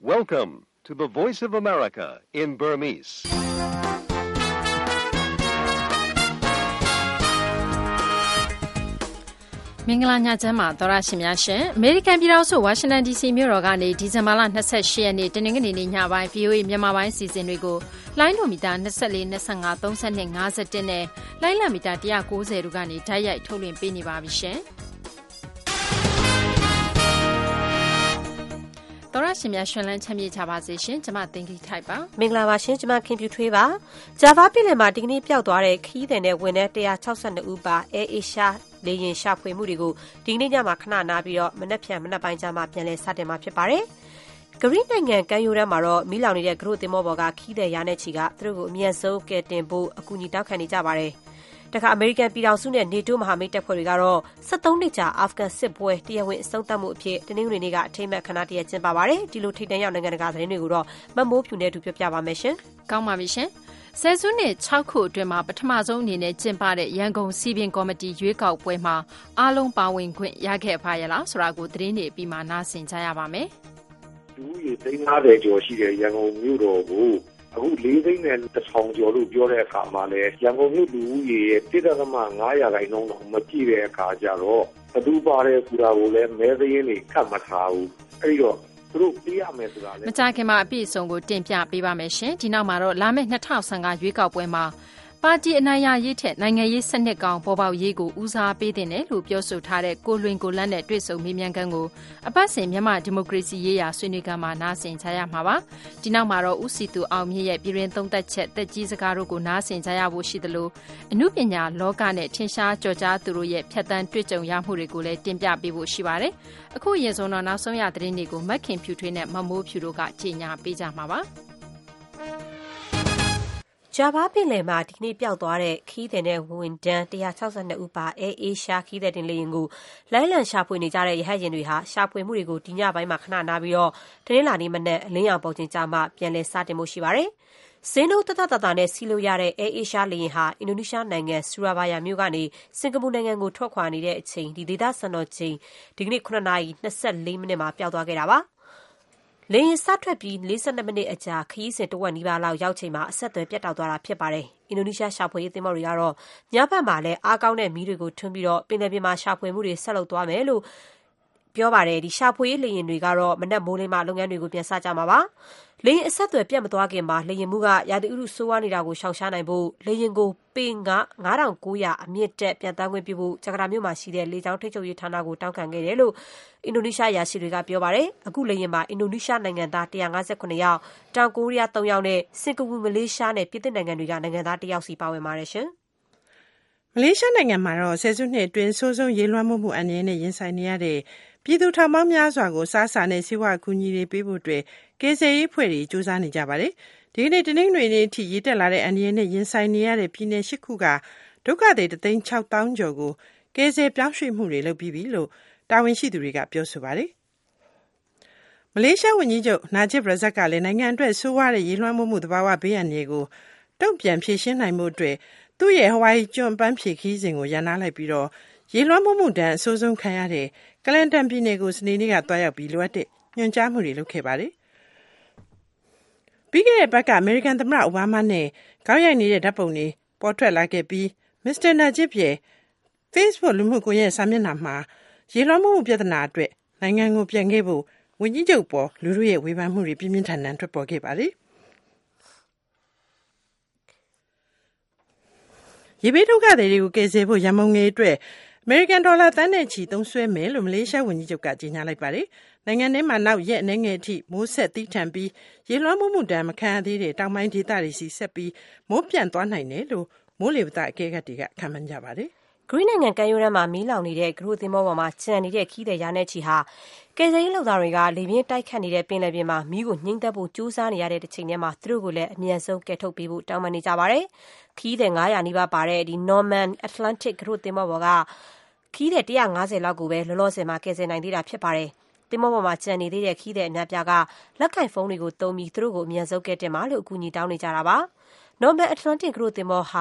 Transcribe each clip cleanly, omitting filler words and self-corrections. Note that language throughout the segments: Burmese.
Welcome to the Voice of America in Burmese. ။မင်္ဂလာညချမ်းပါသောရရှိများရှင်အမေရိကန်ပြည်ထောင်စုဝါရှင်တန် DC မြို့တော်ကနေဒီဇင်ဘာလ28ရက်နေ့တနင်္ဂနွေနေ့ညပိုင်း VOA မြန်မာပိုင်းအစီအစဉ်တွေကိုလိုင်းဒိုမီတာ24 25 32 51နဲ့လိုင်းလမီတာ190တို့ကနေဓာတ်ရိုက်ထုတ်လွှင့်ပေးနေပါပြီရှင်။တော်ရရှိများရှင်လန်းချမ်းမြေ့ကြပါစေရှင်ကျွန်မသင်္ကိထိုက်ပါမင်္ဂလာပါရှင်ကျွန်မခင်ပြူထွေးပါဂျာဗာပြည်နယ်မှာဒီကနေ့ပျောက်သွားတဲ့ခီးတဲ့နဲ့ဝင်တဲ့162ဦးပါအဲအေရှာလေရင်ရှာဖွေမှုတွေကိုဒီကနေ့ညမှာခဏနားပြီးတော့မနက်ဖြန်မနက်ပိုင်းကျမှပြန်လည်စတင်မှာဖြစ်ပါတယ်ဂရိနိုင်ငံကမ်းရိုးတန်းမှာတော့မီးလောင်နေတဲ့ဂရုသင်္ဘောပေါ်ကခီးတဲ့ရာနဲ့ချီကသူတို့ကိုအမြတ်ဆုံးကယ်တင်ဖို့အကူအညီတောင်းခံနေကြပါတယ်တခါအမေရိကန်ပြည်ထောင်စုနဲ့နေတိုးမဟာမိတ်တပ်ဖွဲ့တွေကတော့73နှစ်ကြာအာဖဂန်စစ်ပွဲတရားဝင်အဆုံးသတ်မှုအဖြစ်တနင်္ဂနွေနေ့ကအထိမ်းအမှတ်ခမ်းနားတရက်ကျင်းပပါတယ်ဒီလိုထိပ်တန်းရောက်နိုင်ငံတကာသတင်းတွေကိုတော့မမိုးဖြူနဲ့အတူပြောပြပါမယ်ရှင်ကောင်းပါပြီရှင်ဆယ်စုနှစ်6ခုအတွင်းမှာပထမဆုံးအနေနဲ့ကျင်းပတဲ့ရန်ကုန်စီးပင်ကော်မတီရွေးကောက်ပွဲမှာအားလုံးပါဝင်ခွင့်ရခဲ့ပါရဲ့လားဆိုတာကိုသတင်းတွေပြီးမှနားဆင်ကြရပါမယ်လူရေ350ကျော်ရှိတဲ့ရန်ကုန်မြို့တော်ကိုအခု4သိန်းနဲ့1000ကျော်လို့ပြောတဲ့အခါမှာလဲရန်ကုန်မြို့လူဦးရေရဲ့ 1.5 ရာခိုင်နှုန်းတော့မကြည့်တဲ့အခါကျတော့ဘသူပါတယ်ဆိုတာကိုလည်းမဲသင်းတွေကတ်မထားဘူးအဲဒီတော့သူတို့ပြရမယ်ဆိုတာလဲမကြခင်မှာအပြည့်အစုံကိုတင်ပြပေးပါမယ်ရှင်ဒီနောက်မှာတော့လာမယ့်2015ရွေးကောက်ပွဲမှာပါတီအနိုင်ရရေးထက်နိုင်ငံရေးစနစ်ကောင်ပေါ်ပေါက်ရေးကိုဦးစားပေးတင်တယ်လို့ပြောဆိုထားတဲ့ကိုလွင်ကိုလန်းနဲ့တွေ့ဆုံမေးမြန်းခန်းကိုအပတ်စဉ်မြန်မာဒီမိုကရေစီရေးရာဆွေးနွေးခန်းမှာနားဆင်ကြရမှာပါဒီနောက်မှာတော့ဦးစီသူအောင်မြင့်ရဲ့ပြည်တွင်းသုံးသက်ချက်တက်ကြီးစကားတို့ကိုနားဆင်ကြရဖို့ရှိသလိုအမှုပညာလောကနဲ့ထင်ရှားကြော်ကြားသူတို့ရဲ့ဖြတ်တန်းတွေ့ကြုံရမှုတွေကိုလည်းတင်ပြပေးဖို့ရှိပါတယ်အခုအရင်ဆုံးတော့နောက်ဆုံးရသတင်းတွေကိုမက်ခင်ဖြူထွေးနဲ့မမိုးဖြူတို့ကကြီးညာပေးကြမှာပါဂျာဗာပင်လယ်မှာဒီနေ့ပျောက်သွားတဲ့ခီးတဲ့နဲ့ဝန်တန်း162ဦးပါအဲအေရှာခီးတဲ့တင်လေရင်ကိုလိုင်းလံရှာဖွေနေကြတဲ့ရဟတ်ယာဉ်တွေဟာရှာဖွေမှုတွေကိုဒီညပိုင်းမှာခဏနားပြီးတော့တနင်္လာနေ့မနက်အလင်းရောင်ပေါ်ချိန်ကြမှာပြန်လည်စတင်မှုရှိပါတယ်။ဇင်းတို့တတနဲ့စီလို့ရတဲ့အဲအေရှာလေရင်ဟာအင်ဒိုနီးရှားနိုင်ငံဆူရာဘာယာမြို့ကနေစင်ကာပူနိုင်ငံကိုထွက်ခွာနေတဲ့အချိန်ဒီဒေသစံတော်ချိန်ဒီကနေ့9:24မိနစ်မှာပျောက်သွားခဲ့တာပါ။လေရင်စထွက်ပြီး42မိနစ်အကြာခရီးစဉ်တဝက်နီးပါးလောက်ရောက်ချိန်မှာအဆက်အသွယ်ပြတ်တောက်သွားတာဖြစ်ပါတယ်။အင်ဒိုနီးရှားရှာဖွေရေးသင်္ဘောတွေကတော့ညဘက်မှာလည်းအားကောင်းတဲ့မီးတွေကိုထွန်းပြီးတော့ပင်လယ်ပြင်မှာရှာဖွေမှုတွေဆက်လုပ်သွားမယ်လို့ပြောပါတယ်ဒီရှာဖွေရေးလေရင်တွေကတော့မနက်မိုးလင်းမှလုပ်ငန်းတွေကိုပြန်စကြမှာပါလေရင်အဆက်အသွယ်ပြတ်မသွားခင်မှာလေရင်မှုကရာသီဥတုဆိုးဝါးနေတာကိုရှောင်ရှားနိုင်ဖို့လေရင်ကိုပေ9900အမြင့်တက်ပြန်တန်းခွင့်ပြုဖို့ဂျကာတာမြို့မှာရှိတဲ့လေကြောင်းထိပ်ချုပ်ရေးဌာနကိုတောင်းခံခဲ့တယ်လို့အင်ဒိုနီးရှားရာရှိတွေကပြောပါတယ်အခုလေရင်မှာအင်ဒိုနီးရှားနိုင်ငံသား159ယောက်တောင်ကိုရီးယား3ယောက်နဲ့စင်ကာပူမလေးရှားနဲ့ပြင်သစ်နိုင်ငံတွေကနိုင်ငံသား1ယောက်စီပါဝင်ပါတယ်ရှင်မလေးရှားနိုင်ငံမှာတော့ဆယ်စုနှစ်အတွင်းဆိုးဆုံးရေလွှမ်းမှုအန္တရာယ်နဲ့ရင်ဆိုင်နေရတဲ့ပြည်သူထောင်ပေါင်းများစွာကိုစားစာနဲ့ဆေးဝါးအကူအညီတွေပေးဖို့အတွက်ကယ်ဆယ်ရေးအဖွဲ့တွေစူးစမ်းနေကြပါတယ်။ဒီကနေ့တနင်္ဂနွေနေ့အထိရေတက်လာတဲ့အန္တရာယ်နဲ့ရင်ဆိုင်နေရတဲ့ပြည်နယ်၈ခုကဒုက္ခသည်1,600,000 ကျော်ကိုကယ်ဆယ်ပြောင်းရွှေ့မှုတွေလုပ်ပြီးပြီလို့တာဝန်ရှိသူတွေကပြောဆိုပါတယ်။မလေးရှားဝန်ကြီးချုပ်နာဂျစ်ရာဇက်ကလည်းနိုင်ငံအတွက်ဆိုးဝါးတဲ့ရေလွှမ်းမှုသဘာဝဘေးအန္တရာယ်ကိုတုံ့ပြန်ဖြေရှင်းနိုင်မှုအတွက်သူ့ရဲ့ဟဝိုင်ကျွန်းပန်းဖြေခီးစဉ်ကိုရန်နာလိုက်ပြီးတော့ရေလွှမ်းမှုတန်းအဆိုးဆုံးခံရတဲ့ကလန်တန်ပြည်နယ်ကိုစနေနေ့ကတွားရောက်ပြီးလိုအပ်တဲ့ညွှန်ကြားမှုတွေလုပ်ခဲ့ပါတယ်။ပြီးခဲ့တဲ့ဘက်ကအမေရိကန်သမ္မတအိုဘားမားနဲ့ခေါင်းရိုက်နေတဲ့ဓာတ်ပုံတွေပေါ်ထွက်လာခဲ့ပြီးမစ္စတာနာဂျစ်ရဲ့ Facebook လူမှုကွန်ရက်စာမျက်နှာမှာရေလွှမ်းမှုပြဿနာအတွက်နိုင်ငံကိုပြန်ခဲ့ဖို့ဝန်ကြီးချုပ်ပေါ်လူထုရဲ့ဝေဖန်မှုတွေပြင်းပြင်းထန်ထန်ထွက်ပေါ်ခဲ့ပါတယ်။ရေဘေးဒုက္ခသည်တွေကိုကယ်ဆယ်ဖို့ရန်ပုံငွေအတွက်အမေရိကန်ဒေါ်လာသန်းနဲ့ချီသုံးစွဲမယ်လို့မလေးရှားဝန်ကြီးချုပ်ကကြေညာလိုက်ပါတယ်။နိုင်ငံထဲမှာနောက်ရက်အနည်းငယ်အထိမိုးဆက်သီးထန်ပြီးရေလွှမ်းမှုတန်းမခံရသေးတဲ့တောင်ပိုင်းဒေသတွေစီဆက်ပြီးမိုးပြန့်သွားနိုင်တယ်လို့မိုးလေဝသအကဲခတ်တွေကခန့်မှန်းကြပါတယ်။ဂရိနိုင်ငံကမ်းရိုးတန်းမှာမီးလောင်နေတဲ့ဂရုသင်္ဘောပေါ်မှာကျန်နေတဲ့ခီးတဲ့ရာနဲ့ချီဟာကယ်ဆယ်ရေးလုပ်သားတွေကလေပြင်းတိုက်ခတ်နေတဲ့ပင်လယ်ပြင်မှာမီးကိုငြိမ်းသက်ဖို့ကြိုးစားနေရတဲ့တစ်ချိန်တည်းမှာသူတို့ကိုလည်းအမြန်ဆုံးကယ်ထုတ်ပေးဖို့တောင်းပန်နေကြပါတယ်။ခီးတဲ့900နီးပါးပါတဲ့ဒီ Norman Atlantic ဂရုသင်္ဘောပေါ်ကခီးတဲ့150လောက်ကိုပဲလောလောဆယ်မှာကယ်ဆယ်နိုင်သေးတာဖြစ်ပါတယ်။သင်္ဘောပေါ်မှာကျန်နေသေးတဲ့ခီးတဲ့အများပြားကလက်ကင်ဖုန်းတွေကိုသုံးပြီးသူတို့ကိုအမြန်ဆုံးကယ်တင်ပါလို့အကူအညီတောင်းနေကြတာပါ။ Norman Atlantic ဂရုသင်္ဘောဟာ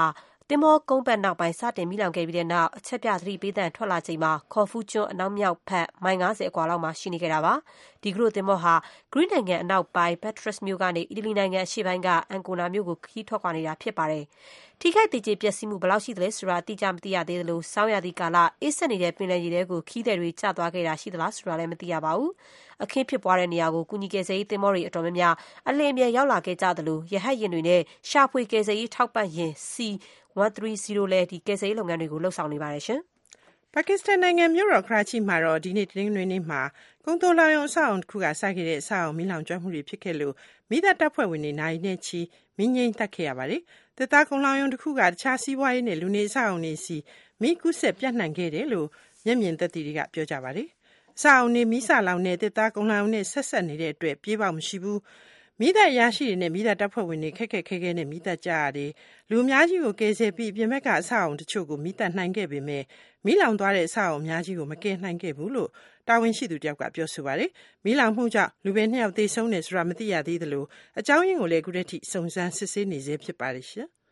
သင်္ဘောကုန်းပတ်နောက်ပိုင်းစတင်မီးလောင်ခဲ့ပြီးတဲ့နောက်အချက်ပြသတိပေးသံထွက်လာချိန်မှာခေါ်ဖူးကျွန်းအနောက်မြောက်ဘက်မိုင်90အကွာလောက်မှာရှိနေခဲ့တာပါဒီကရိုသင်္ဘောဟာဂရိနိုင်ငံအနောက်ပိုင်းဘက်ထရက်စ်မြို့ကနေအီတလီနိုင်ငံအရှေ့ပိုင်းကအန်ကိုနာမြို့ကိုခရီးထွက်ခွာနေတာဖြစ်ပါတယ်ထိခိုက်ဒေကျေပျက်စီးမှုဘယ်လောက်ရှိသလဲဆိုတာအတိအကျမသိရသေးသလိုစောင်းရသည့်ကာလအေးဆက်နေတဲ့ပင်လယ်ရေထဲကိုခီးသည်တွေကျသွားခဲ့တာရှိသလားဆိုတာလည်းမသိရပါဘူးအခင်းဖြစ်ပွားတဲ့နေရာကိုကုညီကယ်ဆယ်ရေးသင်္ဘောတွေအတော်များများအလင်းအမြန်ရောက်လာခဲ့ကြသလိုရဟတ်ယာဉ်တွေနဲ့ရှာဖွေကယ်ဆယ်ရေးထောက်ပံ့ယာဉ် C-130 လည်းဒီကယ်ဆယ်ရေးလုပ်ငန်းတွေကိုလှုပ်ဆောင်နေပါတယ်ရှင်ပါကစ္စတန်နိုင်ငံမြို့တော်ကရာချိမှာတော့ဒီနေ့တနင်္ဂနွေနေ့မှာကုန်သိုလှောင်ရုံအဆောက်အုံတစ်ခုကစခဲ့တဲ့အဆောက်အုံမီးလောင်ကျွမ်းမှုတွေဖြစ်ခဲ့လို့မိသားတပ်ဖွဲ့ဝင်တွေနိုင်နဲ့ချီမင်းငိမ့်တက်ခဲ့ရပါတယ်။တပ်သားကုန်လှောင်ရုံတစ်ခုကတခြားစီးပွားရေးနဲ့လူနေအဆောက်အုံတွေစီမီးကူးဆက်ပြန့်နှံ့ခဲ့တယ်လို့မျက်မြင်သက်သေတွေကပြောကြပါတယ်။အဆောက်အုံတွေမီးစာလောင်တဲ့တပ်သားကုန်လှောင်ရုံနဲ့ဆက်ဆက်နေတဲ့အတွက်ပြေးပေါက်မရှိဘူး။မိသားရရှိတွေနဲ့မိသားတပ်ဖွဲ့ဝင်တွေခက်ခဲနဲ့မိသားကြရတယ်။လူအများကြီးကိုကယ်ဆယ်ပြီးပြင်ဘက်ကအဆောက်အုံတချို့ကိုမိသားနိုင်ခဲ့ပေမဲ့မီးလောင်သွားတဲ့အဆောက်အုံအများကြီးကိုမကယ်နိုင်ခဲ့ဘူးလို့တာဝန်ရှိသူတယောက်ကပြောဆိုပါတယ်။မီးလောင်မှုကြောင့်လူပဲ2ယောက်သေဆုံးတယ်ဆိုတာမသိရသေးသလိုအကြောင်းရင်းကိုလည်းအခုတည်းထိစုံစမ်းစစ်ဆေးနေသေးဖြစ်ပါတယ်ရှင်။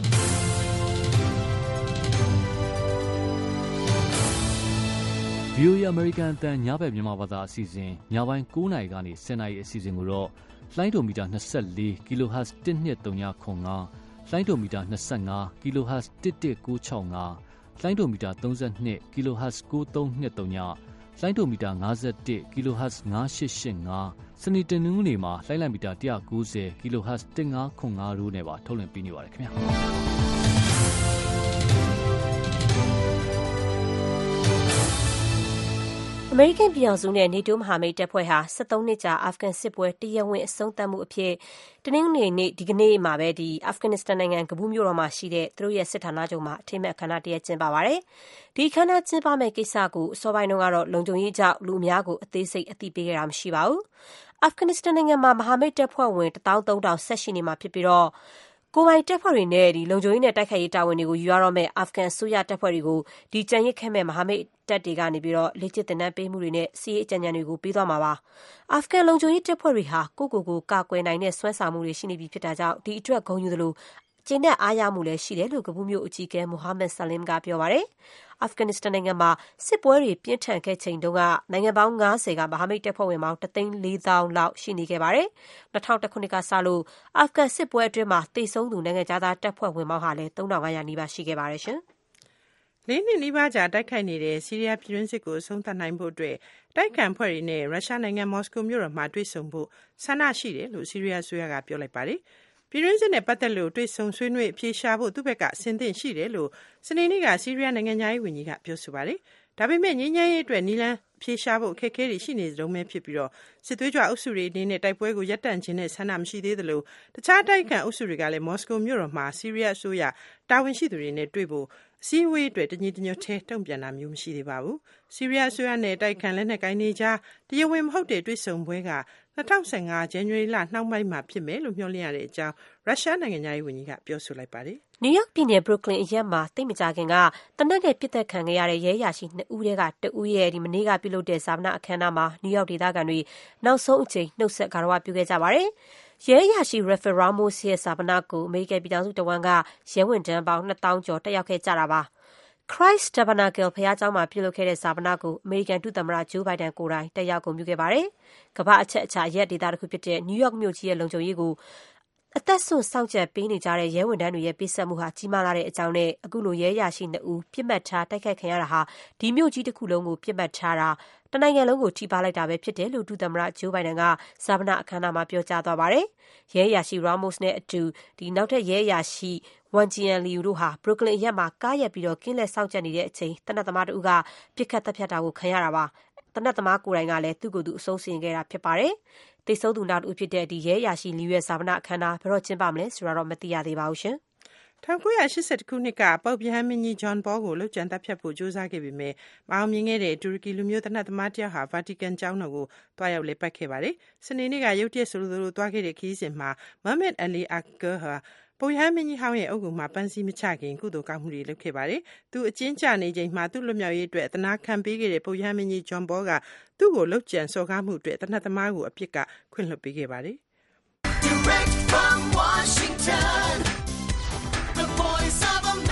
VOA American အတန်ညဘက်မြန်မာဘာသာအစီအစဉ်ညပိုင်း9:00နာရီကနေ10:00နာရီအစီအစဉ်ကိုတော့လိုင်းဒိုမီတာ24 kHz 1235လိုင်းဒိုမီတာ25 kHz 11965လိုင်းဒိုမီတာ32 kHz 9323ညလိုင်းဒိုမီတာ51 kHz 9885စနေတနင်္ဂနွေနေ့မှာလိုင်းလိုက်မီတာ190 kHz 1505တို့နဲ့ပါထုတ်လွှင့်ပေးနေပါတယ်ခင်ဗျာအမေရိကန်ပြည်အောင်စုနဲ့နေတိုးမဟာမိတ်တပ်ဖွဲ့ဟာ73နှစ်ကြာအာဖဂန်စစ်ပွဲတရားဝင်အဆုံးသတ်မှုအဖြစ်တနင်္ဂနွေနေ့ဒီကနေ့မှာပဲအာဖဂန်နစ္စတန်နိုင်ငံကဘူးမြို့တော်မှာရှိတဲ့သူတို့ရဲ့စစ်ဌာနချုပ်မှာအထိမ်းအမှတ်အခမ်းအနားတရက်ကျင်းပပါတယ်။ဒီအခမ်းအနားကျင်းပမယ့်ကိစ္စကိုအစောပိုင်းတုန်းကတော့လုံခြုံရေးကြောင့်လူအများကိုအသေးစိတ်အသိပေးခဲ့တာမရှိပါဘူး။အာဖဂန်နစ္စတန်နိုင်ငံမှာမဟာမိတ်တပ်ဖွဲ့ဝင်13000ဆက်ရှိနေမှာဖြစ်ပြီးတော့ကိုယ်ပိုင်တပ်ဖွဲ့တွေနဲ့လုံခြုံရေးနဲ့တိုက်ခိုက်ရေးတာဝန်တွေကိုယူရတော့မဲ့အာဖဂန်အစိုးရတပ်ဖွဲ့တွေကိုကြံရစ်ခဲ့မဲ့မဟာမိတ်တပ်တွေကနေပြီးတော့လေ့ကျင့်သင်တန်းပေးမှုတွေနဲ့စီးရေးအကြံဉာဏ်တွေကိုပေးသွားမှာပါ။အာဖဂန်လုံခြုံရေးတပ်ဖွဲ့တွေဟာကိုကာကွယ်နိုင်တဲ့စွမ်းဆောင်မှုတွေရှိနေပြီဖြစ်တာကြောင့်ဒီအတွက်ဂုဏ်ယူသလိုကျင့်တဲ့အားရမှုလည်းရှိတယ်လို့ကဘူးမြို့အကြီးအကဲမိုဟာမက်ဆလင်ကပြောပါတယ်။အာဖဂန်နစ္စတန်နိုင်ငံမှာစစ်ပွဲတွေပြင်းထန်ခဲ့ချိန်တုန်းကနိုင်ငံပေါင်း90ကမဟာမိတ်တပ်ဖွဲ့ဝင်ပေါင်း1,400,000လောက်ရှိနေခဲ့ပါတယ်။2001ခုနှစ်ကစလို့အာဖဂန်စစ်ပွဲအတွင်းမှာသေဆုံးသူနိုင်ငံသားတပ်ဖွဲ့ဝင်ပေါင်းဟာလည်း3,500နီးပါးရှိခဲ့ပါတယ်ရှင်။4 နှစ်နီးပါးကြာတိုက်ခိုက်နေတဲ့ဆီးရီးယားပြည်တွင်းစစ်ကိုအဆုံးသတ်နိုင်ဖို့အတွက်တိုက်ခိုက်ဖွဲ့တွေနဲ့ရုရှားနိုင်ငံမော်စကိုမြို့တော်မှာတွေ့ဆုံဖို့ဆန္ဒရှိတယ်လို့ဆီးရီးယားအစိုးရကပြောလိုက်ပါတယ်။ပြည်တွင်းစစ်နဲ့ပတ်သက်လို့တွေ့ဆုံဆွေးနွေးအဖြေရှာဖို့သူ့ဘက်ကအဆင်သင့်ရှိတယ်လို့စနေနေ့ကဆီးရီးယားနိုင်ငံသားရေးဝန်ကြီးကပြောဆိုပါတယ်။ဒါပေမဲ့ငြိမ်းချမ်းရေးအတွက်နီလန်းအဖြေရှာဖို့အခက်အခဲတွေရှိနေကြုံပဲဖြစ်ပြီးတော့စစ်သွေးကြွအုပ်စုတွေအနေနဲ့တိုက်ပွဲကိုရပ်တန့်ခြင်းနဲ့ဆန္ဒမရှိသေးသလိုတခြားတိုက်ခိုက်အုပ်စုတွေကလည်းမော်စကိုမြို့တော်မှာဆီးရီးယားအစိုးရတာဝန်ရှိသူတွေနဲ့တွေ့ဖို့အစည်းအဝေးအတွက်တညီတညွတ်ထဲတုံ့ပြန်တာမျိုးမရှိသေးပါဘူး။ဆီးရီးယားအစိုးရနဲ့တိုက်ခိုက်လက်နက်ကိုင်တွေကြားတရားဝင်မဟုတ်တဲ့တွေ့ဆုံပွဲက2015ဇန်နဝါရီလနှောင်းပိုင်းမှာဖြစ်မယ်လို့မျှော်လင့်ရတဲ့အကြောင်းရုရှားနိုင်ငံသားရေးဝန်ကြီးကပြောဆိုလိုက်ပါတယ်။နယူးယောက်ပြည်နယ်ဘရုတ်ကလင်အရပ်မှာသိပ်မကြခင်ကတနက်နဲ့ပြစ်သက်ခံခဲ့ရတဲ့ရဲအရာရှိ2ဦးထဲက1ဦးရဲ့မနေ့ကပြုလုပ်တဲ့ဇာပနအခမ်းအနားမှာနယူးယောက်ဒေသခံတွေနောက်ဆုံးအကြိမ်နှုတ်ဆက်ဂါရဝပြုခဲ့ကြပါတယ်။ရဲအရာရှိ Rafael Ramos ရဲ့ဇာပနကိုအမေရိကန်ပြည်ထောင်စုတဝန်းကရဲဝန်ထမ်းပေါင်း2,000 ကျော်တက်ရောက်ခဲ့ကြတာပါ။ Christ Tabernacle ဘုရားကျောင်းမှာပြုလုပ်ခဲ့တဲ့ဇာပနကိုအမေရိကန်ဒုသမ္မတဂျိုးဘိုင်ဒန်ကိုယ်တိုင်တက်ရောက်ဂုဏ်ပြုခဲ့ပါတယ်။ကမ္ဘာအချက်အခြာရက်ဒေသတစ်ခုဖြစ်တဲ့နယူးယောက်မြို့ကြီးရဲ့လုံခြုံရေးကိုအသက်ဆွန့်စောင့်ကြပ်ပေးနေကြတဲ့ရဲဝန်ထမ်းတွေရဲ့ပေးဆပ်မှုဟာကြီးမားလာတဲ့အကြောင်းနဲ့အခုလိုရဲရရှိ2ဦးပြစ်မှတ်ထားတိုက်ခိုက်ခံရတာဟာဒီမြို့ကြီးတစ်ခုလုံးကိုပြစ်မှတ်ထားတာတနိုင်ငံလုံးကိုထိပါလိုက်တာပဲဖြစ်တယ်လို့ဒုသမ္မတဂျိုးဘိုင်ဒန်ကဇာပနအခမ်းအနားမှာပြောကြားသွားပါတယ်။ရဲရရှိ Ramos နဲ့အတူနောက်ထပ်ရဲရရှိဝန်ဂျီယန်လီယူတို့ဟာဘရုတ်ကလင်အရပ်မှာကားရက်ပြီးတော့ကင်းလက်စောင့်ကြပ်နေတဲ့အချိန်တနက်သမားတို့ကပြစ်ခတ်တပ်ဖြတ်တာကိုခံရတာပါ။တနက်သမားကိုယ်တိုင်ကလည်းသူ့ကိုယ်သူအဆုံးစီရင်ခဲ့တာဖြစ်ပါတယ်။တိတ်ဆုံးသူနောက်တစ်ဦးဖြစ်တဲ့ရဲရရှိလီယူရဲ့ဇာပနအခမ်းအနားဘယ်တော့ကျင်းပမလဲဆိုတာတော့မသိရသေးပါဘူးရှင်။1980ခုနှစ်ကပုပ်ရဟန်းမင်းကြီးဂျွန်ပေါကိုလှုပ်ကြံတပ်ဖြတ်ဖို့ကြိုးစားခဲ့ပေမဲ့မအောင်မြင်ခဲ့တဲ့တူရကီလူမျိုးတနတ်သမားတယောက်ဟာဗာတီကန်ကျောင်းတော်ကိုတွားရောက်လေပတ်ခဲ့ပါတယ်။စနေနေ့ကရုတ်တရက်ဆိုလိုတွားခဲ့တဲ့ခရီးစဉ်မှာမိုဟမက်အလီအာကာဟာပုပ်ရဟန်းမင်းကြီးဟောင်းရဲ့အုပ်ကူမှာပန်းစည်းမချခင်ကုသိုလ်ကောင်းမှုတွေလုပ်ခဲ့ပါတယ်။သူအကျဉ်းချနေချိန်မှာသူ့လွတ်မြောက်ရေးအတွက်အသနာခံပေးခဲ့တဲ့ပုပ်ရဟန်းမင်းကြီးဂျွန်ပေါကသူ့ကိုလှုပ်ကြံစော်ကားမှုအတွက်တနတ်သမားကိုအပြစ်ကခွင့်လွှတ်ပေးခဲ့ပါတယ်။ Direct from Washington, the voice of America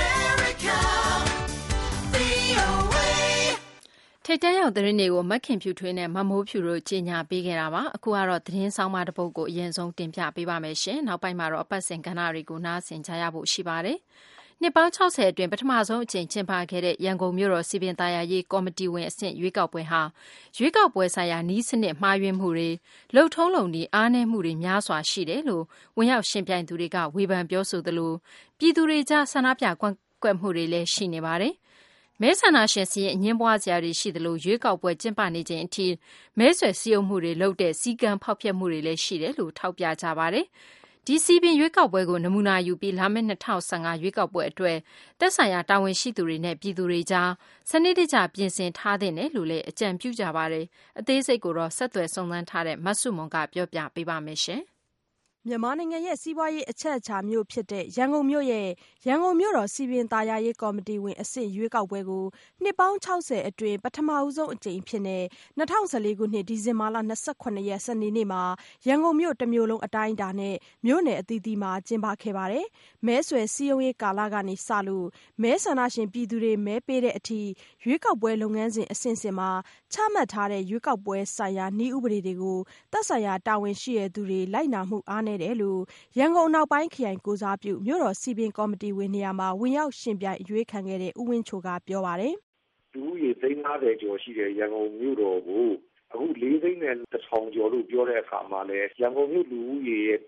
ထိပ်တန်းရောက်သတင်းတွေကိုမခင်ဖြူထွေးနဲ့မမိုးဖြူတို့ကြီးညာပေးခဲ့တာပါအခုကတော့သတင်းဆောင်မတစ်ပုဒ်ကိုအရင်ဆုံးတင်ပြပေးပါမယ်ရှင်နောက်ပိုင်းမှာတော့အပတ်စဉ်ကဏ္ဍတွေကိုနားဆင်ကြရဖို့ရှိပါတယ်နှစ်ပေါင်း60အတွင်းပထမဆုံးအကြိမ်ကျင်းပခဲ့တဲ့ရန်ကုန်မြို့တော်စီပင်သားယာရေးကော်မတီဝင်အဆင့်ရွေးကောက်ပွဲဟာရွေးကောက်ပွဲဆိုင်ရာနီးစနစ်မှားယွင်းမှုတွေလှုပ်ထုံးလုံနည်းအားနည်းမှုတွေများစွာရှိတယ်လို့ဝင်ရောက်ရှင်ပြိုင်သူတွေကဝေဖန်ပြောဆိုသလိုပြည်သူတွေကြားဆန္ဒပြကွက်မှုတွေလည်းရှိနေပါတယ်မဲဆန္ဒရှင်စီရင်အငင်းပွားစရာတွေရှိသလိုရွေးကောက်ပွဲကျင်းပနေချိန်အထိမဲဆွယ်စည်းရုံးမှုတွေလုပ်တဲ့စီကံဖောက်ဖျက်မှုတွေလည်းရှိတယ်လို့ထောက်ပြကြပါတယ်။ဒီစီပင်ရွေးကောက်ပွဲကိုနမူနာယူပြီးလာမယ့်2015ရွေးကောက်ပွဲအတွက်သက်ဆိုင်ရာတာဝန်ရှိသူတွေနဲ့ပြည်သူတွေကြားစနစ်တကျပြင်ဆင်ထားတဲ့နယ်လို့လည်းအကြံပြုကြပါတယ်။အသေးစိတ်ကိုတော့ဆက်သွယ်စုံစမ်းထားတဲ့မဆုမွန်ကပြောပြပေးပါမယ်ရှင်။မြန်မာနိုင်ငံရဲ့စီးပွားရေးအချက်အချာမြို့ဖြစ်တဲ့ရန်ကုန်မြို့ရဲ့ရန်ကုန်မြို့တော်စီပင်သာယာရေးကော်မတီဝင်အဆင့်ရွေးကောက်ပွဲကိုနှစ်ပေါင်း60အတွင်းပထမဆုံးအကြိမ်ဖြစ်တဲ့2014ခုနှစ်ဒီဇင်ဘာလ28ရက်စနေနေ့မှာရန်ကုန်မြို့တစ်မြို့လုံးအတိုင်းအတာနဲ့မြို့နယ်အသီးသီးမှာကျင်းပခဲ့ပါတယ်။မဲဆွယ်စည်းရုံးရေးကာလကနေစလို့မဲဆန္ဒရှင်ပြည်သူတွေမဲပေးတဲ့အထိရွေးကောက်ပွဲလုပ်ငန်းစဉ်အဆင့်ဆင့်မှာချမှတ်ထားတဲ့ရွေးကောက်ပွဲဆိုင်ရာနည်းဥပဒေတွေကိုသက်ဆိုင်ရာတာဝန်ရှိတဲ့သူတွေလိုက်နာမှုအားနည်းတယ်လို့ရန်ကုန်အနောက်ပိုင်းခရိုင်ကိုစားပြုမြို့တော်စီပင်ကော်မတီဝင်နေရာမှာဝင်ရောက်ရှင်ပြိုင်ရွေးခံခဲ့တဲ့ဦးဝင်းချိုကပြောပါတယ်။လူဦးရေ350ကျော်ရှိတဲ့ရန်ကုန်မြို့တော်ကိုအခု4သိန်းနဲ့1000ကျော်လို့ပြောတဲ့အခါမှာလဲရန်ကုန်မြို့လူဦးရေရဲ့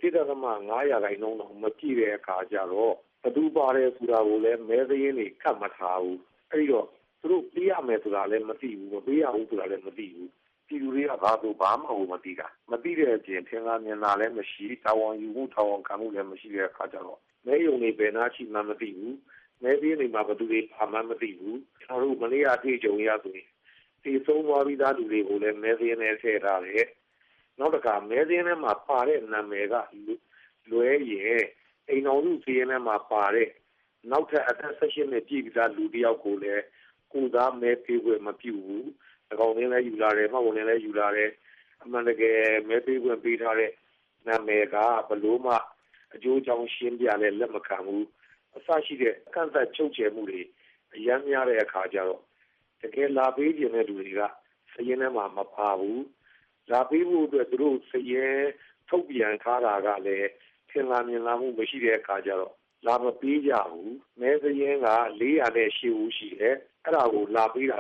1.5%တောင်မပြည့်တဲ့အခါကျတော့ဘသူပါတယ်ဆိုတာကိုလည်းမဲသင်းတွေခတ်မထားဘူး။အဲဒီတော့သူတို့ပေးရမယ်ဆိုတာလည်းမသိဘူးမပေးရဘူးဆိုတာလည်းမသိဘူးပြည်သူတွေကဘာလို့ဘာမှမသိတာမသိတဲ့အပြင်ထင်သာမြင်သာလည်းမရှိတာဝန်ယူမှုတာဝန်ခံမှုလည်းမရှိတဲ့အခါကျတော့မဲယုံတွေဘယ်နာရှိမှမသိဘူးမဲပေးနေမှာဘသူတွေဘာမှမသိဘူးကျွန်တော်တို့မနေ့ကအတွေ့အကြုံရဆိုရင်ဒီဆုံးသွားပြီးသားလူတွေကိုလည်းမဲသင်းနဲ့ထည့်ထားတယ်နောက်တစ်ခါမဲသင်းထဲမှာပါတဲ့နာမည်ကလွဲရဲ့အိမ်တော်စုစီးရင်ထဲမှာပါတဲ့နောက်ထပ်အသက်16နှစ်ပြည့်ပြီးသားလူတစ်ယောက်ကိုလည်းကိုသားမဲပေးခွင့်မပြုဘူးအကောင်လေးလည်းယူလာတယ်မှတ်ပုံလေးလည်းယူလာတယ်အမှန်တကယ်မဲပေးခွင့်ပေးထားတဲ့နာမည်ကဘလို့မှအကျိုးကြောင့်ရှင်းပြလဲလက်မခံဘူးအစရှိတဲ့အကန့်အသတ်ချုပ်ချယ်မှုတွေအများများတဲ့အခါကျတော့တကယ်လာပေးခြင်းတဲ့လူတွေကစည်ရင်းထဲမှာမပါဘူးလာပေးဖို့အတွက်သူတို့စည်ရင်းထုတ်ပြန်ထားတာကလည်းထင်လာမြင်လာမှုမရှိတဲ့အခါကျတော့လာမပေးကြဘူးမဲစည်ရင်းက408ဦးရှိတယ်အဲ့ဒါကိုလာပေးတာ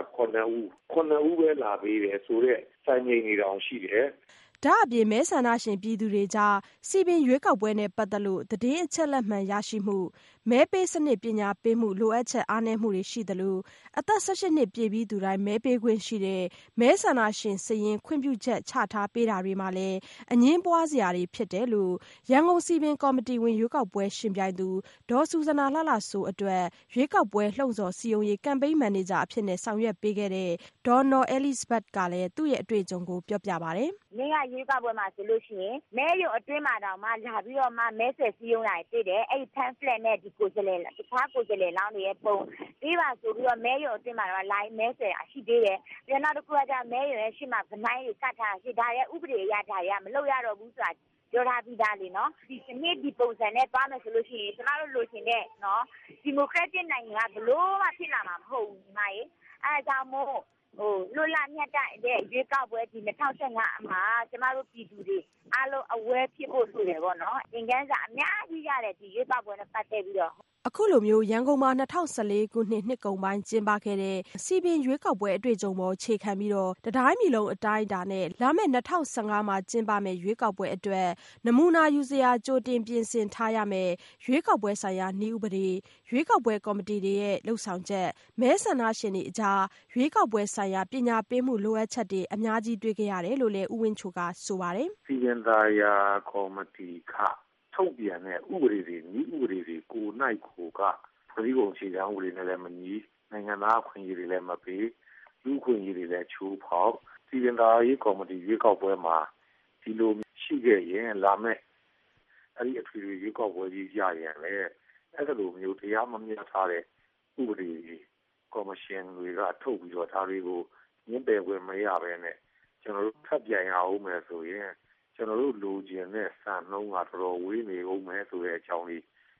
9ဦးပဲလာပေးတယ်ဆိုတော့စိုင်းငိန်နေတောင်ရှိတယ်ဒါအပြင်မဲဆန္ဒရှင်ပြည်သူတွေကြားစီပင်ရွေးကောက်ပွဲနဲ့ပတ်သက်လို့သတင်းအချက်လက်မှန်ရရှိမှုမဲပေးစနစ်ပညာပေးမှုလိုအပ်ချက်အားနည်းမှုတွေရှိသလိုအသက်16နှစ်ပြည့်ပြီးသူတိုင်းမဲပေးခွင့်ရှိတဲ့မဲဆန္ဒရှင်စာရင်းခွင့်ပြုချက်ချထားပေးတာတွေမှာလည်းအငင်းပွားစရာတွေဖြစ်တယ်လို့ရန်ကုန်စီပင်ကော်မတီဝင်ရွေးကောက်ပွဲရှင်ပြိုင်သူဒေါ်စုဇနာလှလှဆိုအတွက်ရွေးကောက်ပွဲလှုံ့ဆော်စည်းရုံးရေးကမ်ပိန်းမန်နေဂျာအဖြစ်နဲ့ဆောင်ရွက်ပေးခဲ့တဲ့ဒေါ်နော်အဲလိစ်ဘတ်ကလည်းသူ့ရဲ့အတွေ့အကြုံကိုပြောပြပါတယ်။နေ့ကရွေးကောက်ပွဲမှာဆိုလို့ရှိရင်မဲရုံအတွင်းမှာတောင်မှလာပြီးတော့မှမဲဆွယ်စည်းရုံးတာတွေ့တယ်။အဲ့ဒီ pamphlet နဲ့ဒီကိုယ်စားလှယ်တခြားကိုယ်စားလှယ်လောင်းတွေရဲ့ပုံပေးပါဆိုပြီးတော့မဲရုံအတွင်းမှာတော့လာမဲဆွယ်တာရှိသေးတယ်။ပြန်နောက်တစ်ခုကကျမဲရုံရဲ့ရှေ့မှာဗနိုင်းတွေကတ်ထားရှိဒါရဲ့ဥပဒေအရဒါရမလုပ်ရတော့ဘူးဆိုတာပြောထားပြီးသားလေနော်ဒီစနစ်ဒီပုံစံနဲ့သွားမယ်ဆိုလို့ရှိရင်ကျွန်တော်တို့လိုချင်တဲ့နော်ဒီမိုကရက်တစ်နိုင်ငံကဘလို့မှဖြစ်လာမှာမဟုတ်ဘူးညီမရေအဲဒါကြောင့်မို့လွတ်လပ်မြတ်တဲ့ရွေးကောက်ပွဲဒီ2015မှာကျမတို့ပြည်သူတွေအားလုံးအဝဲဖြစ်ဖို့ဆိုတယ်ပေါ့နော်သင်ခန်းစာအများကြီးရတယ်ဒီရွေးကောက်ပွဲနဲ့ပတ်သက်ပြီးတော့အခုလိုမျိုးရန်ကုန်မှာ2014ခုနှစ်နှစ်ကုန်ပိုင်းကျင်းပခဲ့တဲ့စီပင်ရွေးကောက်ပွဲအတွေ့အကြုံပေါ်ခြေခံပြီးတော့တတိုင်းပြည်လုံးအတိုင်းအတာနဲ့လာမယ့်2015မှာကျင်းပမယ့်ရွေးကောက်ပွဲအတွက်နမူနာယူစရာကြိုတင်ပြင်ဆင်ထားရမယ်ရွေးကောက်ပွဲဆိုင်ရာနည်းဥပဒေရွေးကောက်ပွဲကော်မတီတွေရဲ့လှုပ်ဆောင်ချက်မဲဆန္ဒရှင်တွေအကြားရွေးကောက်ပွဲဆိုင်ရာပညာပေးမှုလိုအပ်ချက်တွေအများကြီးတွေ့ခဲ့ရတယ်လို့လည်းဦးဝင်းချိုကဆိုပါတယ်စီရင်သာယာကော်မတီကထုတ်ပြန်တဲ့ဥပဒေတွေနည်းဥပဒေတွေကိုနိုင်ကိုကပြည်ပုံခြေချောင်းတွေနဲ့လည်းမညီနိုင်ငံသားအခွင့်အရေးတွေလည်းမပေးလူအခွင့်အရေးတွေလည်းချိုးဖောက်စီရင်သာယာကော်မတီရွေးကောက်ပွဲမှာဒီလိုရှိခဲ့ရင်လာမယ့်အဲ့ဒီအထွေထွေရွေးကောက်ပွဲကြီးရရင်လည်းအဲ့လိုမျိုးတရားမမျှထားတဲ့ဥပဒေကော်မရှင်တွေကထုတ်ပြီးတော့ဒါတွေကိုညှင်းပယ်ခွင့်မရဘဲနဲ့ကျွန်တော်တို့ထပ်ပြန်ရအောင်မယ်ဆိုရင်ကျွန်တော်တို့လူကျင်တဲ့စံနှုန်းကတော်တော်ဝေးနေဦးမယ်ဆိုတဲ့အကြောင်းလေး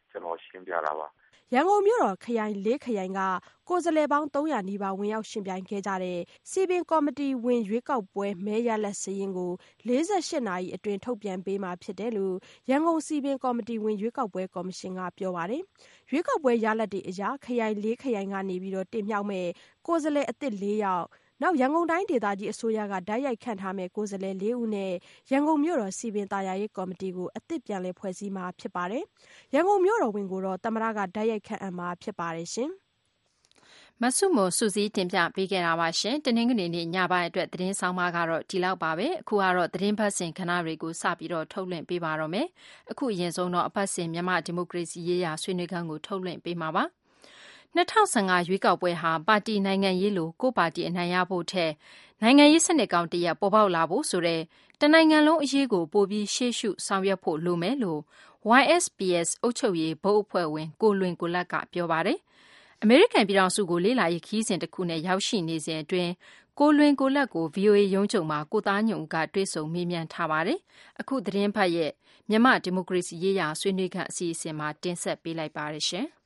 ကျွန်တော်ရှင်းပြတာပါရန်ကုန်မြို့တော်ခရိုင်၄ခရိုင်ကကိုယ်စားလှယ်ပေါင်း300နီးပါးဝင်ရောက်ရှင်ပြိုင်ခဲ့ကြတဲ့စည်ပင်ကော်မတီဝင်ရွေးကောက်ပွဲမဲရလဒ်စာရင်းကို48နာရီအတွင်းထုတ်ပြန်ပေးမှာဖြစ်တယ်လို့ရန်ကုန်စည်ပင်ကော်မတီဝင်ရွေးကောက်ပွဲကော်မရှင်ကပြောပါတယ်။ရွေးကောက်ပွဲရလဒ်တွေအရခရိုင်၄ခရိုင်ကနေပြီးတော့တင်မြှောက်မဲ့ကိုယ်စားလှယ်အသစ်4ယောက်နောက်ရန်ကုန်တိုင်းဒေသကြီးအစိုးရကဓာတ်ရိုက်ခန့်ထားမဲ့ကိုယ်စားလှယ်4ဦးနဲ့ရန်ကုန်မြို့တော်စည်ပင်သာယာရေးကော်မတီကိုအသစ်ပြန်လည်ဖွဲ့စည်းမှာဖြစ်ပါတယ်။ရန်ကုန်မြို့တော်ဝင်ကိုတော့သမ္မတကဓာတ်ရိုက်ခန့်အပ်မှာဖြစ်ပါတယ်ရှင်။မဆုမစုစည်းတင်ပြပေးခဲ့တာပါရှင်။တနင်္ဂနွေနေ့ညပိုင်းအတွက်သတင်းဆောင်မကတော့ဒီလောက်ပါပဲ။အခုကတော့သတင်းပတ်စဉ်ခဏတွေကိုစပြီးတော့ထုတ်လွှင့်ပေးပါတော့မယ်။အခုအရင်ဆုံးတော့အပတ်စဉ်မြန်မာဒီမိုကရေစီရေးရာဆွေးနွေးခန်းကိုထုတ်လွှင့်ပေးမှာပါ။2015ရွေးကောက်ပွဲဟာပါတီနိုင်ငံရေးလိုကိုပါတီအနိုင်ရဖို့ထက်နိုင်ငံရေးစနစ်ကောင်းတရက်ပေါ်ပေါက်လာဖို့ဆိုတဲ့တနိုင်ငံလုံးအရေးကိုပိုပြီးရှေ့ရှုဆောင်ရွက်ဖို့လိုမယ်လို့ YSPS အုပ်ချုပ်ရေးဘုတ်အဖွဲ့ဝင်ကိုလွင်ကိုလတ်ကပြောပါတယ်။အမေရိကန်ပြည်ထောင်စုကိုလေ့လာရေးခရီးစဉ်တစ်ခုနဲ့ရောက်ရှိနေစဉ်အတွင်းကိုလွင်ကိုလတ်ကို VOA ရုံးချုပ်မှာကိုသားညွန့်ဦးကတွေ့ဆုံမေးမြန်းထားပါတယ်။အခုသတင်းဖတ်ရဲ့မြန်မာဒီမိုကရေစီရေးရာဆွေးနွေးခန့်အစီအစဉ်မှာတင်ဆက်ပေးလိုက်ပါတယ်ရှင်။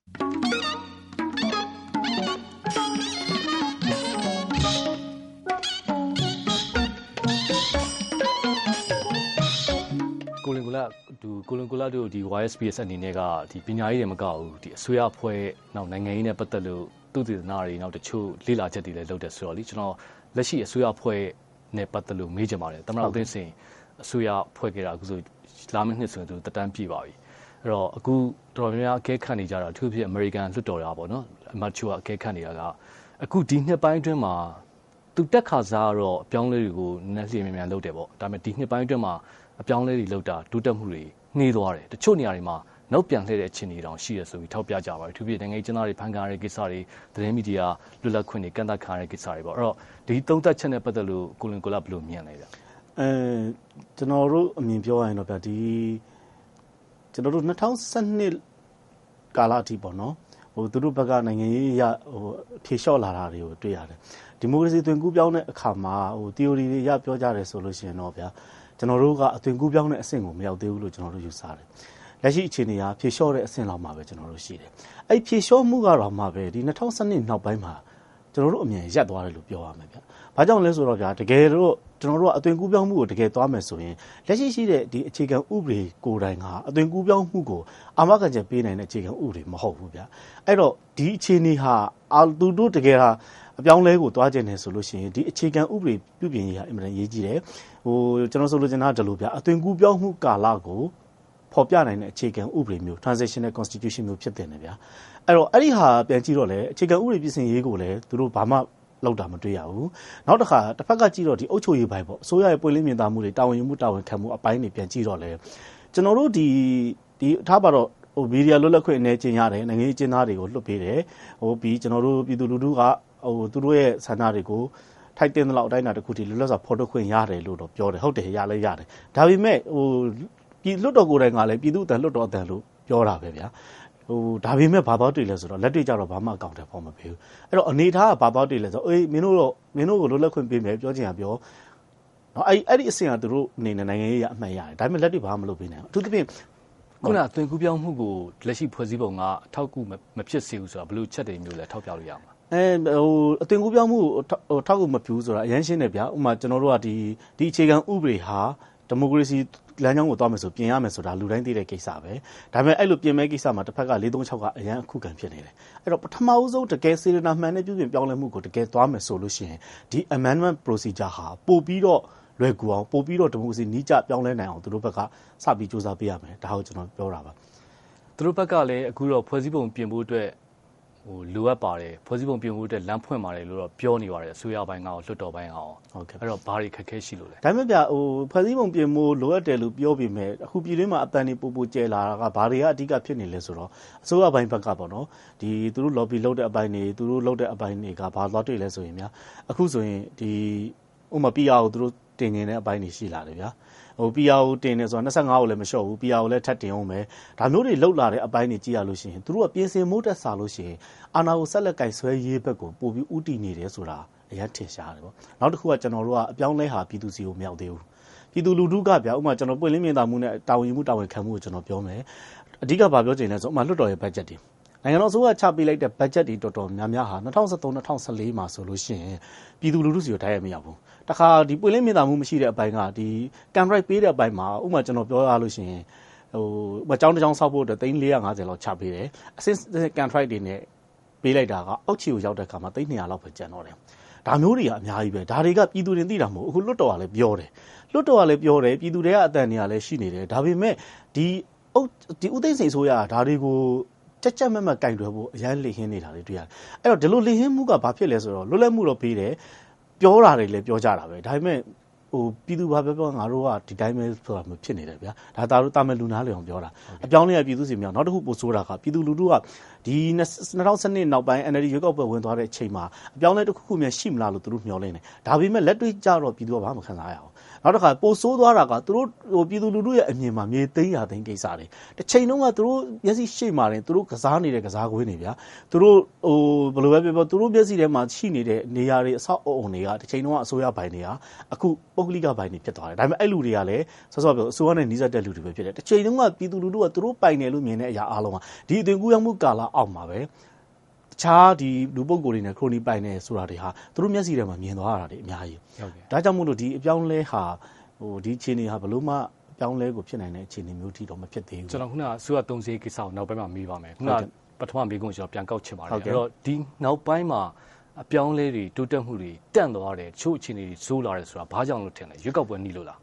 ကိုလင်ကိုလာတို့ဒီ YSPS အနေနဲ့ကဒီပညာရေးတွေမကဘူးဒီအစိုးရအဖွဲ့နောက်နိုင်ငံရေးနဲ့ပတ်သက်လို့သူတည်နာတွေနောက်တချို့လေ့လာချက်တွေလည်းလုပ်တယ်ဆိုတော့လေကျွန်တော်လက်ရှိအစိုးရအဖွဲ့နဲ့ပတ်သက်လို့မေးချင်ပါတယ်သမ္မတဦးသိန်းစိန်အစိုးရဖွဲ့ခဲ့တာအခုဆိုလာမယ့်နှစ်ဆိုရင်သူတက်တန်းပြည့်ပါပြီအဲ့တော့အခုတော်တော်များများအကဲခတ်နေကြတာအထူးဖြင့် American လွှတ်တော်တာပေါ့နော်အမတ်ချိုကအကဲခတ်နေတာကအခုဒီနှစ်ပိုင်းအတွင်းမှာသူတက်ခါစားတော့အပြောင်းလဲတွေကိုနည်းလျင်မြန်လုပ်တယ်ပေါ့ဒါပေမဲ့ဒီနှစ်ပိုင်းအတွင်းမှာအပြောင်းလဲတွေလုပ်တာတိုးတက်မှုတွေနှေးသွားတယ်တချို့နေရာတွေမှာနောက်ပြန်လှည့်တဲ့အခြေအနေတောင်ရှိရဆိုပြီးထောက်ပြကြပါတယ်သူပြနိုင်ငံရေးကျန်းသားတွေဖန်ကားတဲ့ကိစ္စတွေသတင်းမီဒီယာလွတ်လပ်ခွင့်တွေကန့်သတ်ခံရတဲ့ကိစ္စတွေပေါ့အဲ့တော့ဒီသုံးသပ်ချက်နဲ့ပတ်သက်လို့ကိုလင်ကိုလတ်ဘယ်လိုမြင်လဲဗျကျွန်တော်တို့အမြင်ပြောရရင်တော့ဗျဒီကျွန်တော်တို့2012ကာလအထိပေါ့နော်သူတို့ဘက်ကနိုင်ငံရေးရဖြေလျှော့လာတာတွေကိုတွေ့ရတယ်ဒီမိုကရေစီသွင်ကူးပြောင်းတဲ့အခါမှာtheory တွေရပြောကြတယ်ဆိုလို့ရှိရင်တော့ဗျာကျွန်တော်တို့ကအသွင်ကူးပြောင်းတဲ့အဆင့်ကိုမရောက်သေးဘူးလို့ကျွန်တော်တို့ယူဆတယ်လက်ရှိအခြေအနေကဖြေလျှော့တဲ့အဆင့်လောက်မှာပဲကျွန်တော်တို့ရှိတယ်အဲ့ဖြေလျှော့မှုကတော့မှပဲဒီ2012နောက်ပိုင်းမှာကျွန်တော်တို့အမြင်ရပ်သွားတယ်လို့ပြောရမယ်ဗျဘာကြောင့်လဲဆိုတော့ဗျာတကယ်တော့ကျွန်တော်တို့ကအသွင်ကူးပြောင်းမှုကိုတကယ်သွားမယ်ဆိုရင်လက်ရှိရှိတဲ့ဒီအခြေခံဥပဒေကိုယ်တိုင်ကအသွင်ကူးပြောင်းမှုကိုအာမခံချက်ပေးနိုင်တဲ့အခြေခံဥပဒေမဟုတ်ဘူးဗျအဲ့တော့ဒီအခြေအနေဟာသူတို့တကယ်ဟာအပြောင်းလဲကိုသွားကျင်နေဆိုလို့ရှိရင်ဒီအခြေခံဥပဒေပြုပြင်ရေးဟာအင်မတန်ရေးကြီးတယ်ကျွန်တော်ဆိုလို့ချင်တာဒီလိုဗျအသွင်ကူးပြောင်းမှုကာလကိုဖော်ပြနိုင်တဲ့အခြေခံဥပဒေမျိုး transitional constitution မျိုးဖြစ်တယ်ဗျာအဲ့တော့အဲ့ဒီဟာပြန်ကြည့်တော့လေအခြေခံဥပဒေပြင်ဆင်ရေးကိုလည်းသူတို့ဘာမှလောက်တာမတွေ့ရဘူးနောက်တစ်ခါတစ်ဖက်ကကြည့်တော့ဒီအုပ်ချုပ်ရေးပိုင်းပေါ့အစိုးရရဲ့ပွင့်လင်းမြင်သာမှုတွေတာဝန်ယူမှုတာဝန်ခံမှုအပိုင်းတွေပြန်ကြည့်တော့လေကျွန်တော်တို့ဒီထားပါတော့မီဒီယာလွတ်လပ်ခွင့်အနေကျင်ရတယ်နိုင်ငံရေးကျင်းသားတွေကိုလွှတ်ပေးတယ်ပြီးကျွန်တော်တို့ပြည်သူလူထုကသူတို့ရဲ့ဆန္ဒတွေကိုထိုက်တင်တဲ့လောက်အတိုင်းအတာတစ်ခုထိလွတ်လပ်စွာဖော်ထုတ်ခွင့်ရတယ်လို့တော့ပြောတယ်ဟုတ်တယ်ရလဲရတယ်ဒါပေမဲ့ပြည်လွတ်တော်ကိုယ်တိုင်ကလည်းပြည်သူ့အသံလွတ်တော်အသံလို့ပြောတာပဲဗျာဒါပေမဲ့ဘာပေါက်တွေ့လဲဆိုတော့လက်တွေ့ကြတော့ဘာမှအကောင့်ထဲပေါ်မပေးဘူးအဲ့တော့အနေထားကဘာပေါက်တွေ့လဲဆိုတော့မင်းတို့ကိုလွတ်လပ်ခွင့်ပေးမယ်ပြောချင်တာပြောနော်အဲ့ဒီအဆင့်ကသူတို့အနေနဲ့နိုင်ငံရေးရအမှတ်ရတယ်ဒါပေမဲ့လက်တွေ့ဘာမှမလုပ်ပေးနိုင်ဘူးအထူးသဖြင့်ခုနအသွင်ကူးပြောင်းမှုကိုလက်ရှိဖွဲ့စည်းပုံကအထောက်အကူမဖြစ်စေဘူးဆိုတာဘယ်လိုချက်တွေမျိုးလဲထောက်ပြလို့ရမှာအသွင်ကူးပြောင်းမှုထောက်အကူမပြုဘူးဆိုတာအရင်ရှင်းတယ်ဗျာဥပမာကျွန်တော်တို့ကဒီအခြေခံဥပဒေဟာဒီမိုကရေစီလမ်းကြောင်းကိုသွားမယ်ဆိုပြင်ရမယ်ဆိုတာလူတိုင်းသိတဲ့ကိစ္စပဲဒါပေမဲ့အဲ့လိုပြင်မဲ့ကိစ္စမှာတစ်ဖက်က436ကအရန်အခုခံဖြစ်နေတယ်အဲ့တော့ပထမဦးဆုံးတကယ်စေတနာမှန်တဲ့ပြုပြင်ပြောင်းလဲမှုကိုတကယ်သွားမယ်ဆိုလို့ရှိရင်ဒီ amendment procedure ဟာပို့ပြီးတော့လွယ်ကူအောင်ပို့ပြီးတော့ဒီမိုကရေစီနီးကျပြောင်းလဲနိုင်အောင်သူတို့ဘက်ကစပြီးစူးစမ်းပေးရမယ်ဒါကိုကျွန်တော်ပြောတာပါသူတို့ဘက်ကလည်းအခုတော့ဖွဲ့စည်းပုံပြင်ဖို့အတွက်လိုအပ်ပါတယ်ဖွဲ့စည်းပုံပြင်ဖို့အတွက်လမ်းဖွင့်ပါတယ်လို့တော့ပြောနေပါတယ်အစိုးရပိုင်းကရောလွှတ်တော်ပိုင်းကရောဟုတ်ကဲ့အဲ့တော့ဘာတွေခက်ခဲရှိလို့လဲဒါပေမဲ့ဗျဖွဲ့စည်းပုံပြင်ဖို့လိုအပ်တယ်လို့ပြောပြီးမဲ့အခုပြည်တွင်းမှာအတန်တွေပိုကျဲလာတာကဘာတွေကအဓိကဖြစ်နေလဲဆိုတော့အစိုးရပိုင်းဘက်ကပေါ့နော်ဒီသူတို့ lobby လုပ်တဲ့အပိုင်းတွေသူတို့လုပ်တဲ့အပိုင်းတွေကဘာသွားတွေ့လဲဆိုရင်များအခုဆိုရင်ဒီဥပမာ PR ကိုသူတို့တင်နေတဲ့အပိုင်းတွေရှိလာတယ်ဗျာPR ကိုတင်နေဆိုတော့25ကိုလည်းမလျှော့ဘူး PR ကိုလည်းထပ်တင်အောင်ပဲဒါမျိုးတွေလောက်လာတဲ့အပိုင်းတွေကြည့်ရလို့ရှိရင်သူတို့ကပြင်ဆင်မှုတက်စားလို့ရှိရင်အာဏာကိုဆက်လက်ကင်ဆွဲရေးဘက်ကိုပို့ပြီးဥတီနေတယ်ဆိုတာအရင်ထင်ရှားတယ်ပေါ့နောက်တစ်ခုကကျွန်တော်တို့ကအပြောင်းလဲဟာပြည်သူစီကိုမရောက်သေးဘူးပြည်သူလူထုကဗျာဥပမာကျွန်တော်ပွင့်လင်းမြင်သာမှုနဲ့တာဝန်ယူမှုတာဝန်ခံမှုကိုကျွန်တော်ပြောမယ်အဓိကဘာပြောချင်လဲဆိုဥပမာလွှတ်တော်ရဲ့ budget တွေနိုင်ငံတော်အစိုးရချပေးလိုက်တဲ့ budget တွေတော်တော်များများဟာ2013-2014မှာဆိုလို့ရှိရင်ပြည်သူလူထုစီကိုတိုက်ရိုက်မရောက်ဘူးတခါဒီပွင့်လင်းမြင်သာမှုမရှိတဲ့အပိုင်းကဒီ contract ပေးတဲ့အပိုင်းမှာဥပမာကျွန်တော်ပြောရလို့ရှိရင်ဟိုအကြောင်းတစ်ကြောင်းဆောက်ဖို့အတွက်350လောက်ချပေးတယ်အစစ် contract တွေနဲ့ပေးလိုက်တာကအောက်ခြေကိုရောက်တဲ့အခါမှာ300လောက်ပဲကျန်တော့တယ်ဒါမျိုးတွေကအများကြီးပဲဒါတွေကပြည်သူတွေသိတာမဟုတ်အခုလွတ်တော်ကလည်းပြောတယ်ပြည်သူတွေကအတန်တွေကလည်းရှိနေတယ်ဒါပေမဲ့ဒီဦးသိန်းစိန်ဆိုရဒါတွေကိုကြက်မက်ကင်တွယ်ဖို့အရင်လေဟင်းနေတာတွေတွေ့ရတယ်အဲ့တော့ဒီလိုလေဟင်းမှုကဘာဖြစ်လဲဆိုတော့လွတ်လပ်မှုတော့ပေးတယ်ပြောတာတွေလည်းပြောကြတာပဲဒါပေမဲ့ပြည်သူဘာပြောငါတို့ကဒီတိုင်းပဲဆိုတာမျိုးဖြစ်နေတယ်ဗျာဒါတာမန်လူနာလေအောင်ပြောတာအပြောင်းလဲပြည်သူစီမြောက်နောက်တစ်ခုပိုဆိုးတာကပြည်သူလူထုကဒီ2012နောက်ပိုင်း NLD ရွေးကောက်ပွဲဝင်သွားတဲ့အချိန်မှာအပြောင်းလဲတစ်ခုများရှိမလားလို့သူတို့မျှော်လင့်တယ်ဒါပေမဲ့လက်တွေ့ကြတော့ပြည်သူကဘာမှမခံစားရအောင်နောက်တစ်ခါပိုဆိုးသွားတာကသူတို့ပြည်သူလူထုရဲ့အမြင်မှာမြေသိမ်းရသိမ်းကိစ္စတွေတစ်ချိန်လုံးကသူတို့မျက်စိရှေ့မှာတင်သူတို့ကစားနေတဲ့ကစားကွင်းတွေဗျာသူတို့ဘယ်လိုပဲပြောသူတို့မျက်စိထဲမှာရှိနေတဲ့နေရာတွေအဆောက်အအုံတွေကတစ်ချိန်လုံးကအစိုးရဘိုင်တွေကအခုပုဂ္ဂလိကဘိုင်တွေဖြစ်သွားတယ်ဒါပေမဲ့အဲ့လူတွေကလည်းဆော့ပြောအစိုးရနဲ့နှီးစပ်တဲ့လူတွေပဲဖြစ်တယ်တစ်ချိန်လုံးကပြည်သူလူထုကသူတို့ပိုင်တယ်လို့မြင်တဲ့အရာအားလုံးကဒီအသွင်ကူးရောက်မှုကာလအောက်မှာပဲခြားဒီလူပုဂ္ဂိုလ်တွေနဲ့ခရိုနီပိုင်နေဆိုတာတွေဟာသူတို့မျက်စိထဲမှာမြင်သွားရတာတွေအများကြီးဒါကြောင့်မို့လို့ဒီအပြောင်းလဲဟာဒီအခြေအနေဟာဘလို့မှအပြောင်းလဲကိုဖြစ်နိုင်တဲ့အခြေအနေမျိုးထိတော့မဖြစ်သေးဘူးကျွန်တော်ခုနအစိုးရသုံးစည်းကိစ္စကိုနောက်ပိုင်းမှာမေးပါမယ်ခုနပထမမေးခွန်းကျွန်တော်ပြန်ကောက်ချင်ပါတယ်အဲ့တော့ဒီနောက်ပိုင်းမှာအပြောင်းလဲတွေတိုးတက်မှုတွေတန့်သွားတယ်ချို့အခြေအနေတွေဆိုးလာတယ်ဆိုတာဘာကြောင့်လို့ထင်လဲရွေးကောက်ပွဲနီးလို့လား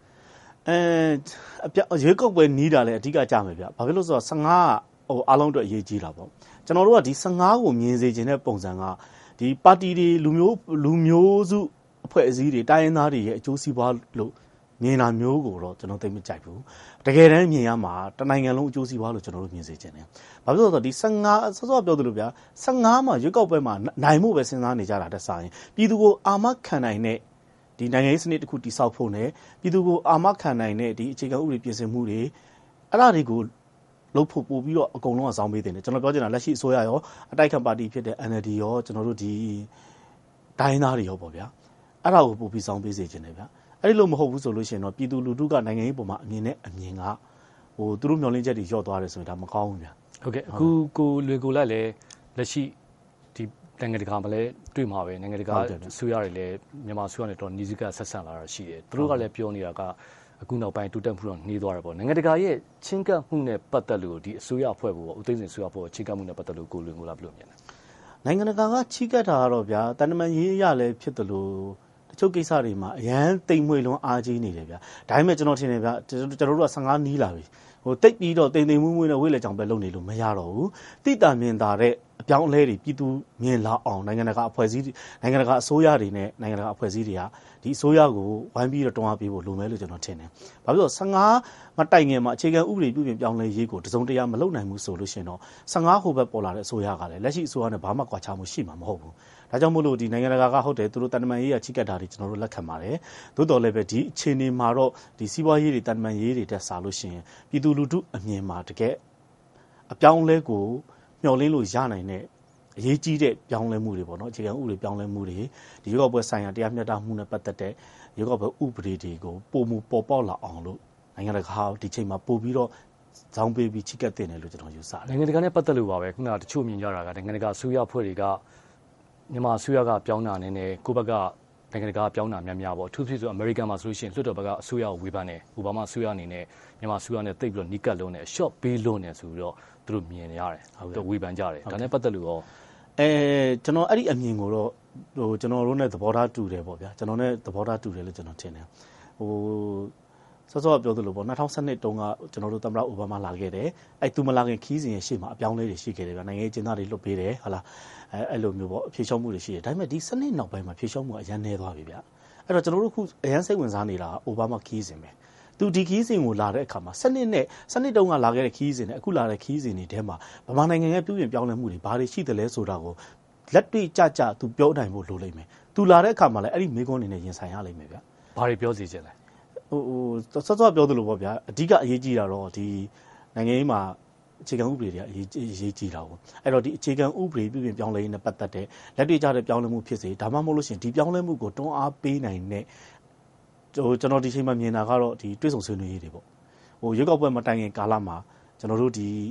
ရွေးကောက်ပွဲနီးတာလည်းအဓိကကြမယ်ဗျဘာဖြစ်လို့ဆိုတော့15အားလုံးအတွက်အရေးကြီးတာပေါ့ကျွန်တော်တို့ကဒီ15ကိုမြင်စေခြင်းတဲ့ပုံစံကဒီပါတီတွေလူမျိုးစုအဖွဲ့အစည်းတွေတိုင်းရင်းသားတွေရဲ့အကျိုးစီးပွားလို့မြင်တာမျိုးကိုတော့ကျွန်တော်သိမကြိုက်ဘူးတကယ်တမ်းမြင်ရမှာတနိုင်ငံလုံးအကျိုးစီးပွားလို့ကျွန်တော်တို့မြင်စေခြင်းတယ်ဘာဖြစ်လို့ဆိုတော့ဒီ15စောစောပြောသလိုဗျာ15မှာရွေးကောက်ပွဲမှာနိုင်မှုပဲစဉ်းစားနေကြတာတက်ဆိုင်ပြည်သူကိုအာမခံနိုင်တဲ့ဒီနိုင်ငံရေးစနစ်တစ်ခုတည်ဆောက်ဖို့နဲ့ပြည်သူကိုအာမခံနိုင်တဲ့ဒီအခြေခံဥပဒေပြင်ဆင်မှုတွေအဲ့ဒါတွေကိုလုပ်ဖို့ပို့ပြီးတော့အကုန်လုံးကစောင်းပေးတယ်ကျွန်တော်ပြောချင်တာလက်ရှိအစိုးရရောအတိုက်ခံပါတီဖြစ်တဲ့ NLD ရောကျွန်တော်တို့ဒီတိုင်းသားတွေရောပေါ့ဗျာအဲ့ဒါကိုပို့ပြီးစောင်းပေးစေခြင်းတယ်ဗျာအဲ့ဒီလိုမဟုတ်ဘူးဆိုလို့ရှိရင်တော့ပြည်သူလူထုကနိုင်ငံရေးပုံမှာအမြင်နဲ့အမြင်ကသူတို့မျှော်လင့်ချက်တွေလျော့သွားတယ်ဆိုရင်ဒါမကောင်းဘူးဗျာဟုတ်ကဲ့အခုကိုလွေကိုလိုက်လဲလက်ရှိဒီနိုင်ငံတကာမှာလည်းတွေ့မှာပဲနိုင်ငံတကာဆူရတယ်လည်းမြန်မာဆူရနဲ့တော့နီးစည်းကဆက်ဆံလာတာရှိတယ်သူတို့ကလည်းပြောနေတာကအခုနောက်ပိုင်းတိုးတက်မှုတော့နှေးသွားတယ်ပေါ့နိုင်ငံတကာရဲ့ချင်းကပ်မှုနဲ့ပတ်သက်လို့ဒီအစိုးရအဖွဲ့ဘောဦးသိန်းစိန်အစိုးရအဖွဲ့ချင်းကပ်မှုနဲ့ပတ်သက်လို့ကိုလွင်ကိုလာဘယ်လိုမြင်လဲနိုင်ငံတကာကချိကပ်တာကတော့ဗျာတန်တမန်ရေးရလည်းဖြစ်တယ်လို့တချို့ကိစ္စတွေမှာအရန်တိမ်မွေလုံးအားကြီးနေတယ်ဗျာဒါပေမဲ့ကျွန်တော်ထင်တယ်ဗျာကျွန်တော်တို့က15နီးလာပြီတိတ်ပြီးတော့တိမ်တိမ်မွေးမွေးနဲ့ဝိလေကြောင်ပဲလုပ်နေလို့မရတော့ဘူးတိတာမြင်တာတဲ့အပြောင်းအလဲတွေပြည်သူမြင်လာအောင်နိုင်ငံတကာအဖွဲ့အစည်းနိုင်ငံတကာအစိုးရတွေနဲ့နိုင်ငံတကာအဖွဲ့အစည်းတွေကဒီအစိုးရကိုဝိုင်းပြီးတော့တွန်းအားပေးဖို့လိုမယ်လို့ကျွန်တော်ထင်တယ်။ဘာဖြစ်လို့15မတိုင်ငယ်မှာအခြေခံဥပဒေပြုပြင်ပြောင်းလဲရေးကိုတစုံတရာမလုပ်နိုင်ဘူးဆိုလို့ရှိရင်တော့15ဟိုဘက်ပေါ်လာတဲ့အစိုးရကလည်းလက်ရှိအစိုးရနဲ့ဘာမှကွာခြားမှုရှိမှာမဟုတ်ဘူး။ဒါကြောင့်မို့လို့ဒီနိုင်ငံတကာကဟုတ်တယ်သူတို့တန်တမန်ရေးရချိကတ်တာတွေကျွန်တော်တို့လက်ခံပါတယ်။သို့တော်လည်းပဲဒီအခြေအနေမှာတော့ဒီစီးပွားရေးတွေတန်တမန်ရေးတွေတက်စားလို့ရှိရင်ပြည်သူလူထုအမြင်မှာတကယ်အပြောင်းလဲကိုမျှော်လင့်လို့ရနိုင်တဲ့အရေးကြီးတဲ့ပြောင်းလဲမှုတွေပေါ့နော်အခြေခံဥပဒေပြောင်းလဲမှုတွေဒီရွေးကောက်ပွဲဆိုင်ရာတရားမျှတမှုနဲ့ပတ်သက်တဲ့ရွေးကောက်ပွဲဥပဒေတွေကိုပုံမပေါ်ပေါက်လာအောင်လို့နိုင်ငံတကာဒီချိန်မှာပို့ပြီးတော့ဇောင်းပေးပြီးချိကတ်တင်တယ်လို့ကျွန်တော်ယူဆတယ်နိုင်ငံတကာနဲ့ပတ်သက်လို့ပါပဲခုနကတချို့မြင်ကြတာကနိုင်ငံတကာအစိုးရအဖွဲ့တွေကမြန်မာအစိုးရကပြောင်းတာနဲ့ကိုယ့်ဘက်ကနိုင်ငံတကာပြောင်းတာများပေါ့အထူးသဖြင့်ဆိုအမေရိကန်မှာဆိုလို့ရှိရင်လွှတ်တော်ဘက်ကအစိုးရကိုဝေဖန်တယ်အိုဘားမားအစိုးရအနေနဲ့မြန်မာအစိုးရနဲ့တိတ်ပြီးတော့နီးကပ်လုံးနဲ့ short ပေးလုံးနဲ့ဆိုပြီးတော့သူတို့မြင်နေရတယ်သူဝေဖန်ကြတယ်ဒါနဲ့ပတ်သက်လို့ရောကျွန်တော်အဲ့ဒီအမြင်ကိုတော့ကျွန်တော်တို့နဲ့သဘောထားတူတယ်ပေါ့ဗျာကျွန်တော်နဲ့သဘောထားတူတယ်လို့ကျွန်တော်ထင်တယ်စောစောပြောသလိုပေါ့2012တုန်းကကျွန်တော်တို့သမ္မတအိုဘားမားလာခဲ့တယ်အဲ့သူမလာခင်ခီးစဉ်ရဲ့ရှေ့မှာအပြောင်းလဲတွေရှိခဲ့တယ်ဗျာနိုင်ငံရေးကျင်းသားတွေလွတ်ပေးတယ်ဟုတ်လားအဲ့လိုမျိုးပေါ့အဖြေရှော့မှုတွေရှိတယ်ဒါပေမဲ့ဒီစနစ်နောက်ပိုင်းမှာဖြေရှော့မှုအရန်နေသွားပြီဗျာအဲ့တော့ကျွန်တော်တို့ခုအရန်စိတ်ဝင်စားနေတာအိုဘားမားခီးစဉ်ပဲသူဒီခီးစဉ်ကိုလာတဲ့အခါမှာစနစ်တုန်းကလာခဲ့တဲ့ခီးစဉ်နဲ့အခုလာတဲ့ခီးစဉ်တွေထဲမှာဗမာနိုင်ငံရဲ့ပြုပြင်ပြောင်းလဲမှုတွေဘာတွေရှိတယ်လဲဆိုတာကိုလက်တွေ့ကြသူပြောနိုင်ဖို့လိုလိမ့်မယ်သူလာတဲ့အခါမှာလည်းအဲ့ဒီမိကုန်းနေနဲ့ရင်ဆိုင်ရလိမ့်မယ်ဗျာဘာတွေပြောစီခြင်းလဲစောစောပြောသလိုပေါ့ဗျာအဓိကအရေးကြီးတာတော့ဒီနိုင်ငံရေးမှာအခြေခံဥပဒေတွေအရေးကြီးတာပေါ့အဲ့တော့ဒီအခြေခံဥပဒေပြုပြင်ပြောင်းလဲရေးနဲ့ပတ်သက်တဲ့လက်တွေ့ကြတဲ့ပြောင်းလဲမှုဖြစ်စေဒါမှမဟုတ်လို့ရှိရင်ဒီပြောင်းလဲမှုကိုတွန်းအားပေးနိုင်တဲ့ကျွန်တော်ဒီချိန်မှာမြင်တာကတော့ဒီတွဲဆုံဆွေးနွေးရေးတွေပေါ့ရွေးကောက်ပွဲမတိုင်ခင်ကာလမှာကျွန်တော်တို့ဒီ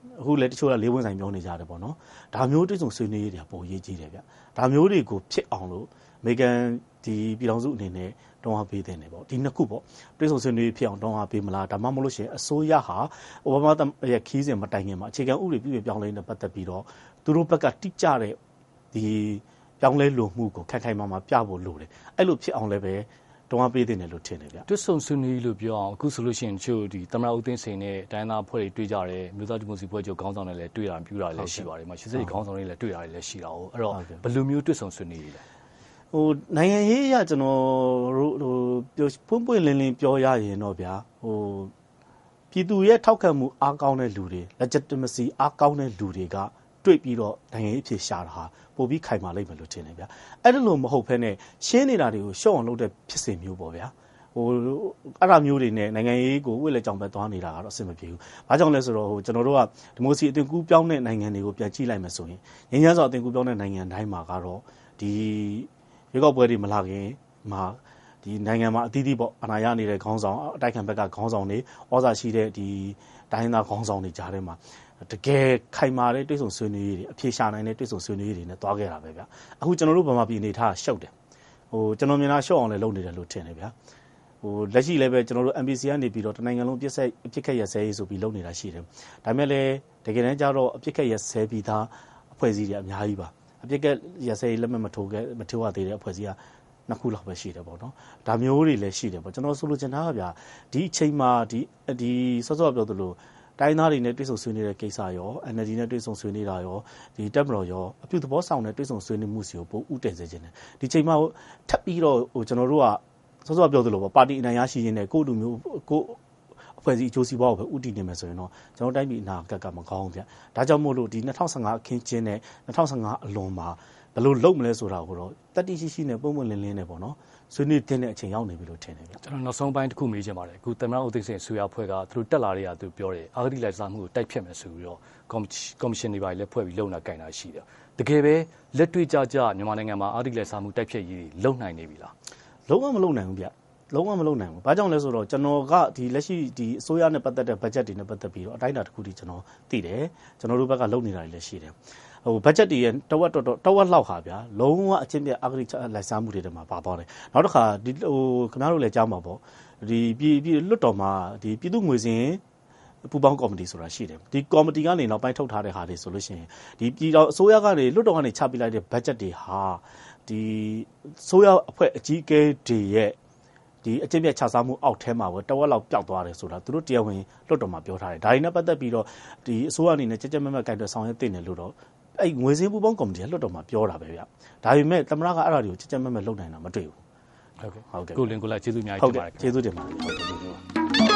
အခုလည်းတချို့ကလေးဝန်းဆိုင်ပြောနေကြတယ်ပေါ့နော်ဒါမျိုးတွေ့ဆုံဆွေးနွေးရေးတွေပိုရေးကြီးတယ်ဗျဒါမျိုးတွေကိုဖြစ်အောင်လို့အမေရိကန်ဒီပြည်ထောင်စုအနေနဲ့တွန်းအားပေးတဲ့နေပေါ့ဒီနှစ်ခုပေါ့တွေ့ဆုံဆွေးနွေးဖြစ်အောင်တွန်းအားပေးမလားဒါမှမဟုတ်လို့ရှိရင်အစိုးရဟာအိုဘားမားရဲ့ခီးစဉ်မတိုင်ခင်မှာအခြေခံဥပဒေပြုပြင်ပြောင်းလဲနေတဲ့ပတ်သက်ပြီးတော့သူတို့ဘက်ကတိကျတဲ့ဒီပြောင်းလဲလိုမှုကိုခိုင်ခိုင်မာမာပြဖို့လိုတယ်အဲ့လိုဖြစ်အောင်လည်းပဲတွန်းအားပေးတဲ့နေလို့ထင်တယ်ဗျတွေ့ဆုံဆွေးနွေးလို့ပြောအောင်အခုဆိုလို့ရှိရင်ချို့ဒီသမ္မတဦးသိန်းစိန်နဲ့တိုင်းသားအဖွဲ့တွေတွေ့ကြတယ်မြို့သားဒီမိုကရေစီဖွဲ့ချုပ်ခေါင်းဆောင်တွေလည်းတွေ့တာပြူတာလည်းရှိပါတယ်မှာရှစ်စိတ်ခေါင်းဆောင်တွေလည်းတွေ့တာလည်းရှိတာ哦အဲ့တော့ဘယ်လိုမျိုးတွေ့ဆုံဆွေးနွေးလဲနိုင်ငံရေးအရကျွန်တော်တို့ပွင့်လင်းလင်းပြောရရင်တော့ဗျာပြည်သူရဲ့ထောက်ခံမှုအားကောင်းတဲ့လူတွေ legitimacy အားကောင်းတဲ့လူတွေကတွေ့ပြီးတော့နိုင်ငံရေးဖြစ်ရှာတာဟာပိုပြီးခိုင်မာလိမ့်မယ်လို့ထင်တယ်ဗျာအဲ့ဒါလို့မဟုတ်ဘဲနဲ့ရှင်းနေတာတွေကိုရှော့အောင်လုပ်တဲ့ဖြစ်စဉ်မျိုးပေါ့ဗျာအဲ့ဒါမျိုးတွေနဲ့နိုင်ငံရေးကိုဝိလက်ကြောင်ပဲသွားနေတာကတော့အဆင်မပြေဘူး။ဘာကြောင့်လဲဆိုတော့ကျွန်တော်တို့ကဒီမိုကရေစီအသွင်ကူးပြောင်းတဲ့နိုင်ငံတွေကိုပြန်ကြည့်လိုက်မယ်ဆိုရင်ငြိမ်းချမ်းစွာအသွင်ကူးပြောင်းတဲ့နိုင်ငံတိုင်းမှာကတော့ဒီရွေးကောက်ပွဲတွေမလာခင်မှာဒီနိုင်ငံမှာအသီးသီးပေါ့အနာရနေတဲ့ခေါင်းဆောင်အတိုက်ခံဘက်ကခေါင်းဆောင်တွေဩဇာရှိတဲ့ဒီတိုင်းသားခေါင်းဆောင်တွေကြားထဲမှာတကယ်ခိုင်မာတဲ့တွေ့ဆုံဆွေးနွေးရေးတွေအပြေရှာနိုင်တဲ့တွေ့ဆုံဆွေးနွေးရေးတွေနဲ့တွားခဲ့တာပဲဗျ။အခုကျွန်တော်တို့ဗမာပြည်အနေထားရှုပ်တယ်။ကျွန်တော်မြင်တာရှုပ်အောင်လည်းလုပ်နေတယ်လို့ထင်တယ်ဗျာ။လက်ရှိလည်းပဲကျွန်တော်တို့ MPC ကနေပြီးတော့တနိုင်ငံလုံးပြစ်ခတ်ရဆဲရေးဆိုပြီးလုပ်နေတာရှိတယ်။ဒါပေမဲ့လည်းတကယ်တမ်းကျတော့အပြစ်ခတ်ရဆဲပြီးသားအဖွဲ့အစည်းတွေအများကြီးပါ။အပြစ်ခတ်ရဆဲရေးလက်မှတ်မထိုးရသေးတဲ့အဖွဲ့အစည်းကနှစ်ခုလောက်ပဲရှိတယ်ပေါ့နော်။ဒါမျိုးတွေလည်းရှိတယ်ပေါ့။ကျွန်တော်ဆိုလိုချင်တာကဗျာဒီအချိန်မှာဒီစောစောပြောသလိုတိုင်းသားတွေနဲ့တွေ့ဆုံဆွေးနွေးတဲ့ကိစ္စရော NLD နဲ့တွေ့ဆုံဆွေးနွေးတာရောဒီတပ်မတော်ရောအပြုသဘောဆောင်တဲ့တွေ့ဆုံဆွေးနွေးမှုစီကိုပိုဥတည်စေခြင်းတယ်။ဒီချိန်မှာထပ်ပြီးတော့ကျွန်တော်တို့ကစောစောပြောသလိုပေါ့ပါတီအနိုင်ရရှိရင်းနဲ့ကိုယ့်လူမျိုးကိုအဖွဲ့အစည်းအကျိုးစီးပွားကိုပဲဥတည်နေမယ်ဆိုရင်တော့ကျွန်တော်တိုင်းပြည်အနာဂတ်ကမကောင်းဘူးဗျ။ဒါကြောင့်မို့လို့ဒီ2015အခင်းကျင်းနဲ့2015အလွန်မှာဘယ်လိုလုပ်မလဲဆိုတာကိုတော့တတိရှိနဲ့ပုံမှန်လင်းလင်းနဲ့ပေါ့နော်ဆွေးနွေးတဲ့အချိန်ရောက်နေပြီလို့ထင်တယ်ဗျကျွန်တော်နောက်ဆုံးပိုင်းတစ်ခုမေးချင်ပါတယ်အခုသမ္မတဦးသိန်းစိန်ဆွေးရဖွဲ့ကသူတို့တက်လာတဲ့သူပြောတယ်အာဂတိလိုက်စားမှုကိုတိုက်ဖြတ်မယ်ဆိုပြီးတော့ကော်မရှင်တွေပါလည်းဖွဲ့ပြီးလုံလာကင်တာရှိတယ်တကယ်ပဲလက်တွေ့ကြမြန်မာနိုင်ငံမှာအာဂတိလိုက်စားမှုတိုက်ဖြတ်ရေးလုံနိုင်နေပြီလားလုံးဝမလုံနိုင်ဘူးဗျလုံးဝမလုံနိုင်ဘူး။ဘာကြောင့်လဲဆိုတော့ကျွန်တော်ကဒီလက်ရှိဒီအစိုးရနဲ့ပတ်သက်တဲ့ budget တွေနဲ့ပတ်သက်ပြီးတော့အတိုင်းအတာတစ်ခုတည်းကျွန်တော်သိတယ်။ကျွန်တော်တို့ဘက်ကလုပ်နေတာတွေလည်းရှိတယ်။ budget တွေရဲ့တဝက်လောက်ဟာဗျာလုံးဝအချင်းပြအာဂတိလိုက်စားမှုတွေထဲမှာပါသွားတယ်။နောက်တစ်ခါဒီခင်ဗျားတို့လည်းကြားမှာပေါ့။ဒီပြည်လွတ်တော်မှာဒီပြည်သူ့ငွေစင်ပူပေါင်းကော်မတီဆိုတာရှိတယ်။ဒီကော်မတီကနေနောက်ပိုင်းထုတ်ထားတဲ့ဟာတွေဆိုလို့ရှိရင်ဒီပြည်တော်အစိုးရကနေလွတ်တော်ကနေချပြလိုက်တဲ့ budget တွေဟာဒီအစိုးရအဖွဲ့အကြီးအကဲတွေရဲ့ဒီအကျင့်ပြတ်ခြစားမှုအောက်ထဲမှာပဲတဝက်လောက်ပျောက်သွားတယ်ဆိုတာသူတို့တရားဝင်လွတ်တော်မှာပြောထားတယ်ဒါတွေနဲ့ပတ်သက်ပြီးတော့ဒီအစိုးရအနေနဲ့ကြက်မက်ကိုင်တွယ်ဆောင်ရွက်တင်တယ်လို့တော့အဲ့ငွေစင်းပူပေါင်းကော်မတီကလွတ်တော်မှာပြောတာပဲဗျဒါပေမဲ့သမ္မတကအဲ့ဒါတွေကိုကြက်မက်လုပ်နိုင်တာမတွေ့ဘူးဟုတ်ကဲ့ကိုလင်ကိုလိုက်ကျေးဇူးအများကြီးတင်ပါတယ်ကျေးဇူးတင်ပါတယ်ဟုတ်ကဲ့ကျေးဇူးပါ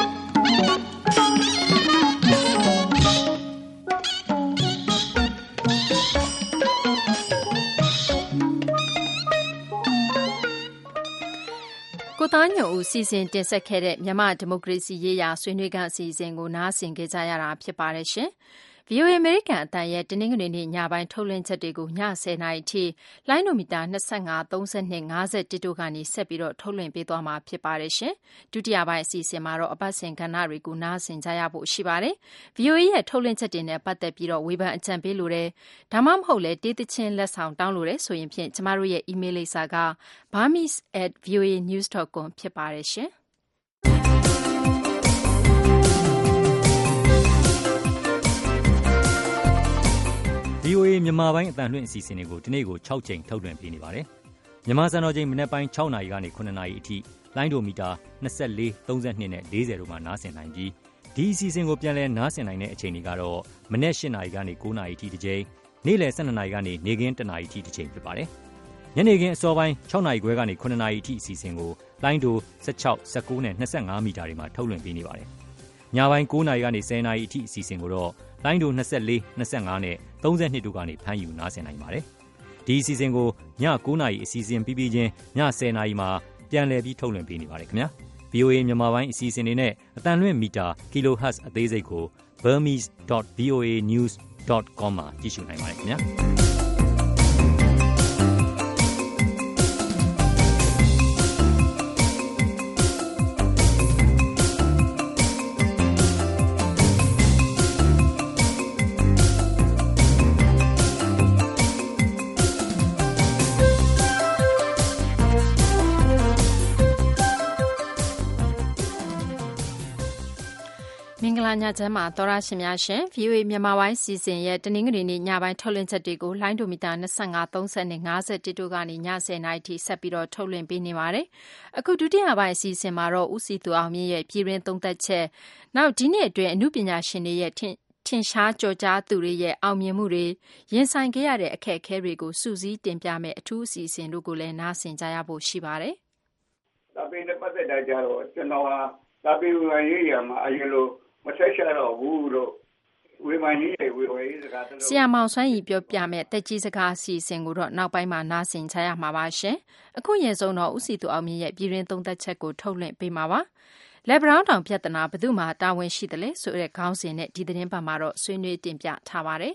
ကိုသားညွန့်ဦးစီစဉ်တင်ဆက်ခဲ့တဲ့မြန်မာဒီမိုကရေစီရေးရာဆွေးနွေးခန်းအစီအစဉ်ကိုနားဆင်ကြရတာဖြစ်ပါတယ်ရှင်။ VOA အမေရိကန်အသံရဲ့တနင်္ဂနွေနေ့ညပိုင်းထုတ်လွှင့်ချက်တွေကိုည10:00နာရီထိလိုင်းနိုမီတာ25 32 51တို့ကနေဆက်ပြီးတော့ထုတ်လွှင့်ပေးသွားမှာဖြစ်ပါတယ်ရှင်။ဒုတိယပိုင်းအစီအစဉ်မှာတော့အပတ်စဉ်ကဏ္ဍတွေကိုနားဆင်ကြရဖို့ရှိပါတယ်။ VOA ရဲ့ထုတ်လွှင့်ချက်တွေနဲ့ပတ်သက်ပြီးတော့ဝေဖန်အကြံပေးလိုတယ်။ဒါမှမဟုတ်လေတေးသချင်းလက်ဆောင်တောင်းလိုတယ်ဆိုရင်ဖြင့်ကျမတို့ရဲ့ email လိပ်စာက burmese@voanews.com ဖြစ်ပါတယ်ရှင်။ VOA မြန်မာပိုင်းအသံလွှင့်အစီအစဉ်တွေကိုဒီနေ့ကို6ချိန်ထုတ်လွှင့်ပေးနေပါတယ်။မြန်မာစံတော်ချိန်မနေ့ပိုင်း6နာရီကနေ9နာရီအထိလိုင်းဒိုမီတာ24 32နဲ့40တို့မှာနားဆင်နိုင်ပြီးဒီအစီအစဉ်ကိုပြန်လည်နားဆင်နိုင်တဲ့အချိန်တွေကတော့မနေ့8နာရီကနေ9နာရီအထိတစ်ချိန်နေ့လယ်12နာရီကနေနေ့ခင်း1နာရီအထိတစ်ချိန်ဖြစ်ပါတယ်။ညနေခင်းအစောပိုင်း6နာရီခွဲကနေ9နာရီအထိအစီအစဉ်ကိုလိုင်းဒို16 19နဲ့25မီတာတွေမှာထုတ်လွှင့်ပေးနေပါတယ်။ညပိုင်း9နာရီကနေ10နာရီအထိအစီအစဉ်ကိုတော့လိုင်းဒို24 25နဲ့32တို့ကနေဖမ်းယူနားဆင်နိုင်ပါတယ်။ဒီအစီအစဉ်ကိုည9နာရီအစီအစဉ်ပြီးချင်းည10နာရီမှာပြန်လည်ပြီးထုတ်လွှင့်ပေးနေပါတယ်ခင်ဗျာ။ VOA မြန်မာပိုင်းအစီအစဉ်တွေနဲ့အတန်လွင့်မီတာ kilohertz အသေးစိတ်ကို burmese.voanews.com မှာကြည့်ရှုနိုင်ပါတယ်ခင်ဗျာ။မင်္ဂလာညချမ်းပါသောရရှင်များရှင် VOA မြန်မာပိုင်းစီစဉ်ရဲ့တနင်္ဂနွေနေ့ညပိုင်းထုတ်လွှင့်ချက်တွေကိုလိုင်းဒိုမီတာ25 30နဲ့50တို့ကနေည10:00နာရီထိဆက်ပြီးတော့ထုတ်လွှင့်ပေးနေပါတယ်။အခုဒုတိယပိုင်းအစီအစဉ်မှာတော့ဦးစီသူအောင်မြင့်ရဲ့ပြည်တွင်းသုံးသက်ချက်နောက်ဒီနေ့အတွင်းအမှုပညာရှင်တွေရဲ့ထင်ရှားကြော်ကြားသူတွေရဲ့အောင်မြင်မှုတွေရင်ဆိုင်ခဲ့ရတဲ့အခက်အခဲတွေကိုစူးစီးတင်ပြမယ်အထူးအစီအစဉ်တို့ကိုလည်းနားဆင်ကြရဖို့ရှိပါတယ်။ဒါပေမဲ့ပတ်သက်တာကြတော့ကျွန်တော်ဟာဒါပေမဲ့ရေးရမှာအရင်လိုမဆက်ရှာတော့ဘူးလို့ဝေမန်ကြီးတွေဝေစကားတလို့ဆရာမောင်ဆွမ်းရီပြောပြမယ်တက်ကြီးစကားအစီအစဉ်ကိုတော့နောက်ပိုင်းမှာနားဆင်ကြရမှာပါရှင်အခုရင်ဆုံးတော့ဦးစီသူအောင်မြင့်ရဲ့ပြည်တွင်းသုံးသက်ချက်ကိုထုတ်လွှင့်ပေးမှာပါလက်ဘရောင်းတောင်ပြဿနာဘယ်သူမှတာဝန်ရှိတယ်လဲဆိုတဲ့ခေါင်းစဉ်နဲ့ဒီသတင်းပတ်မှာတော့ဆွေးနွေးတင်ပြထားပါတယ်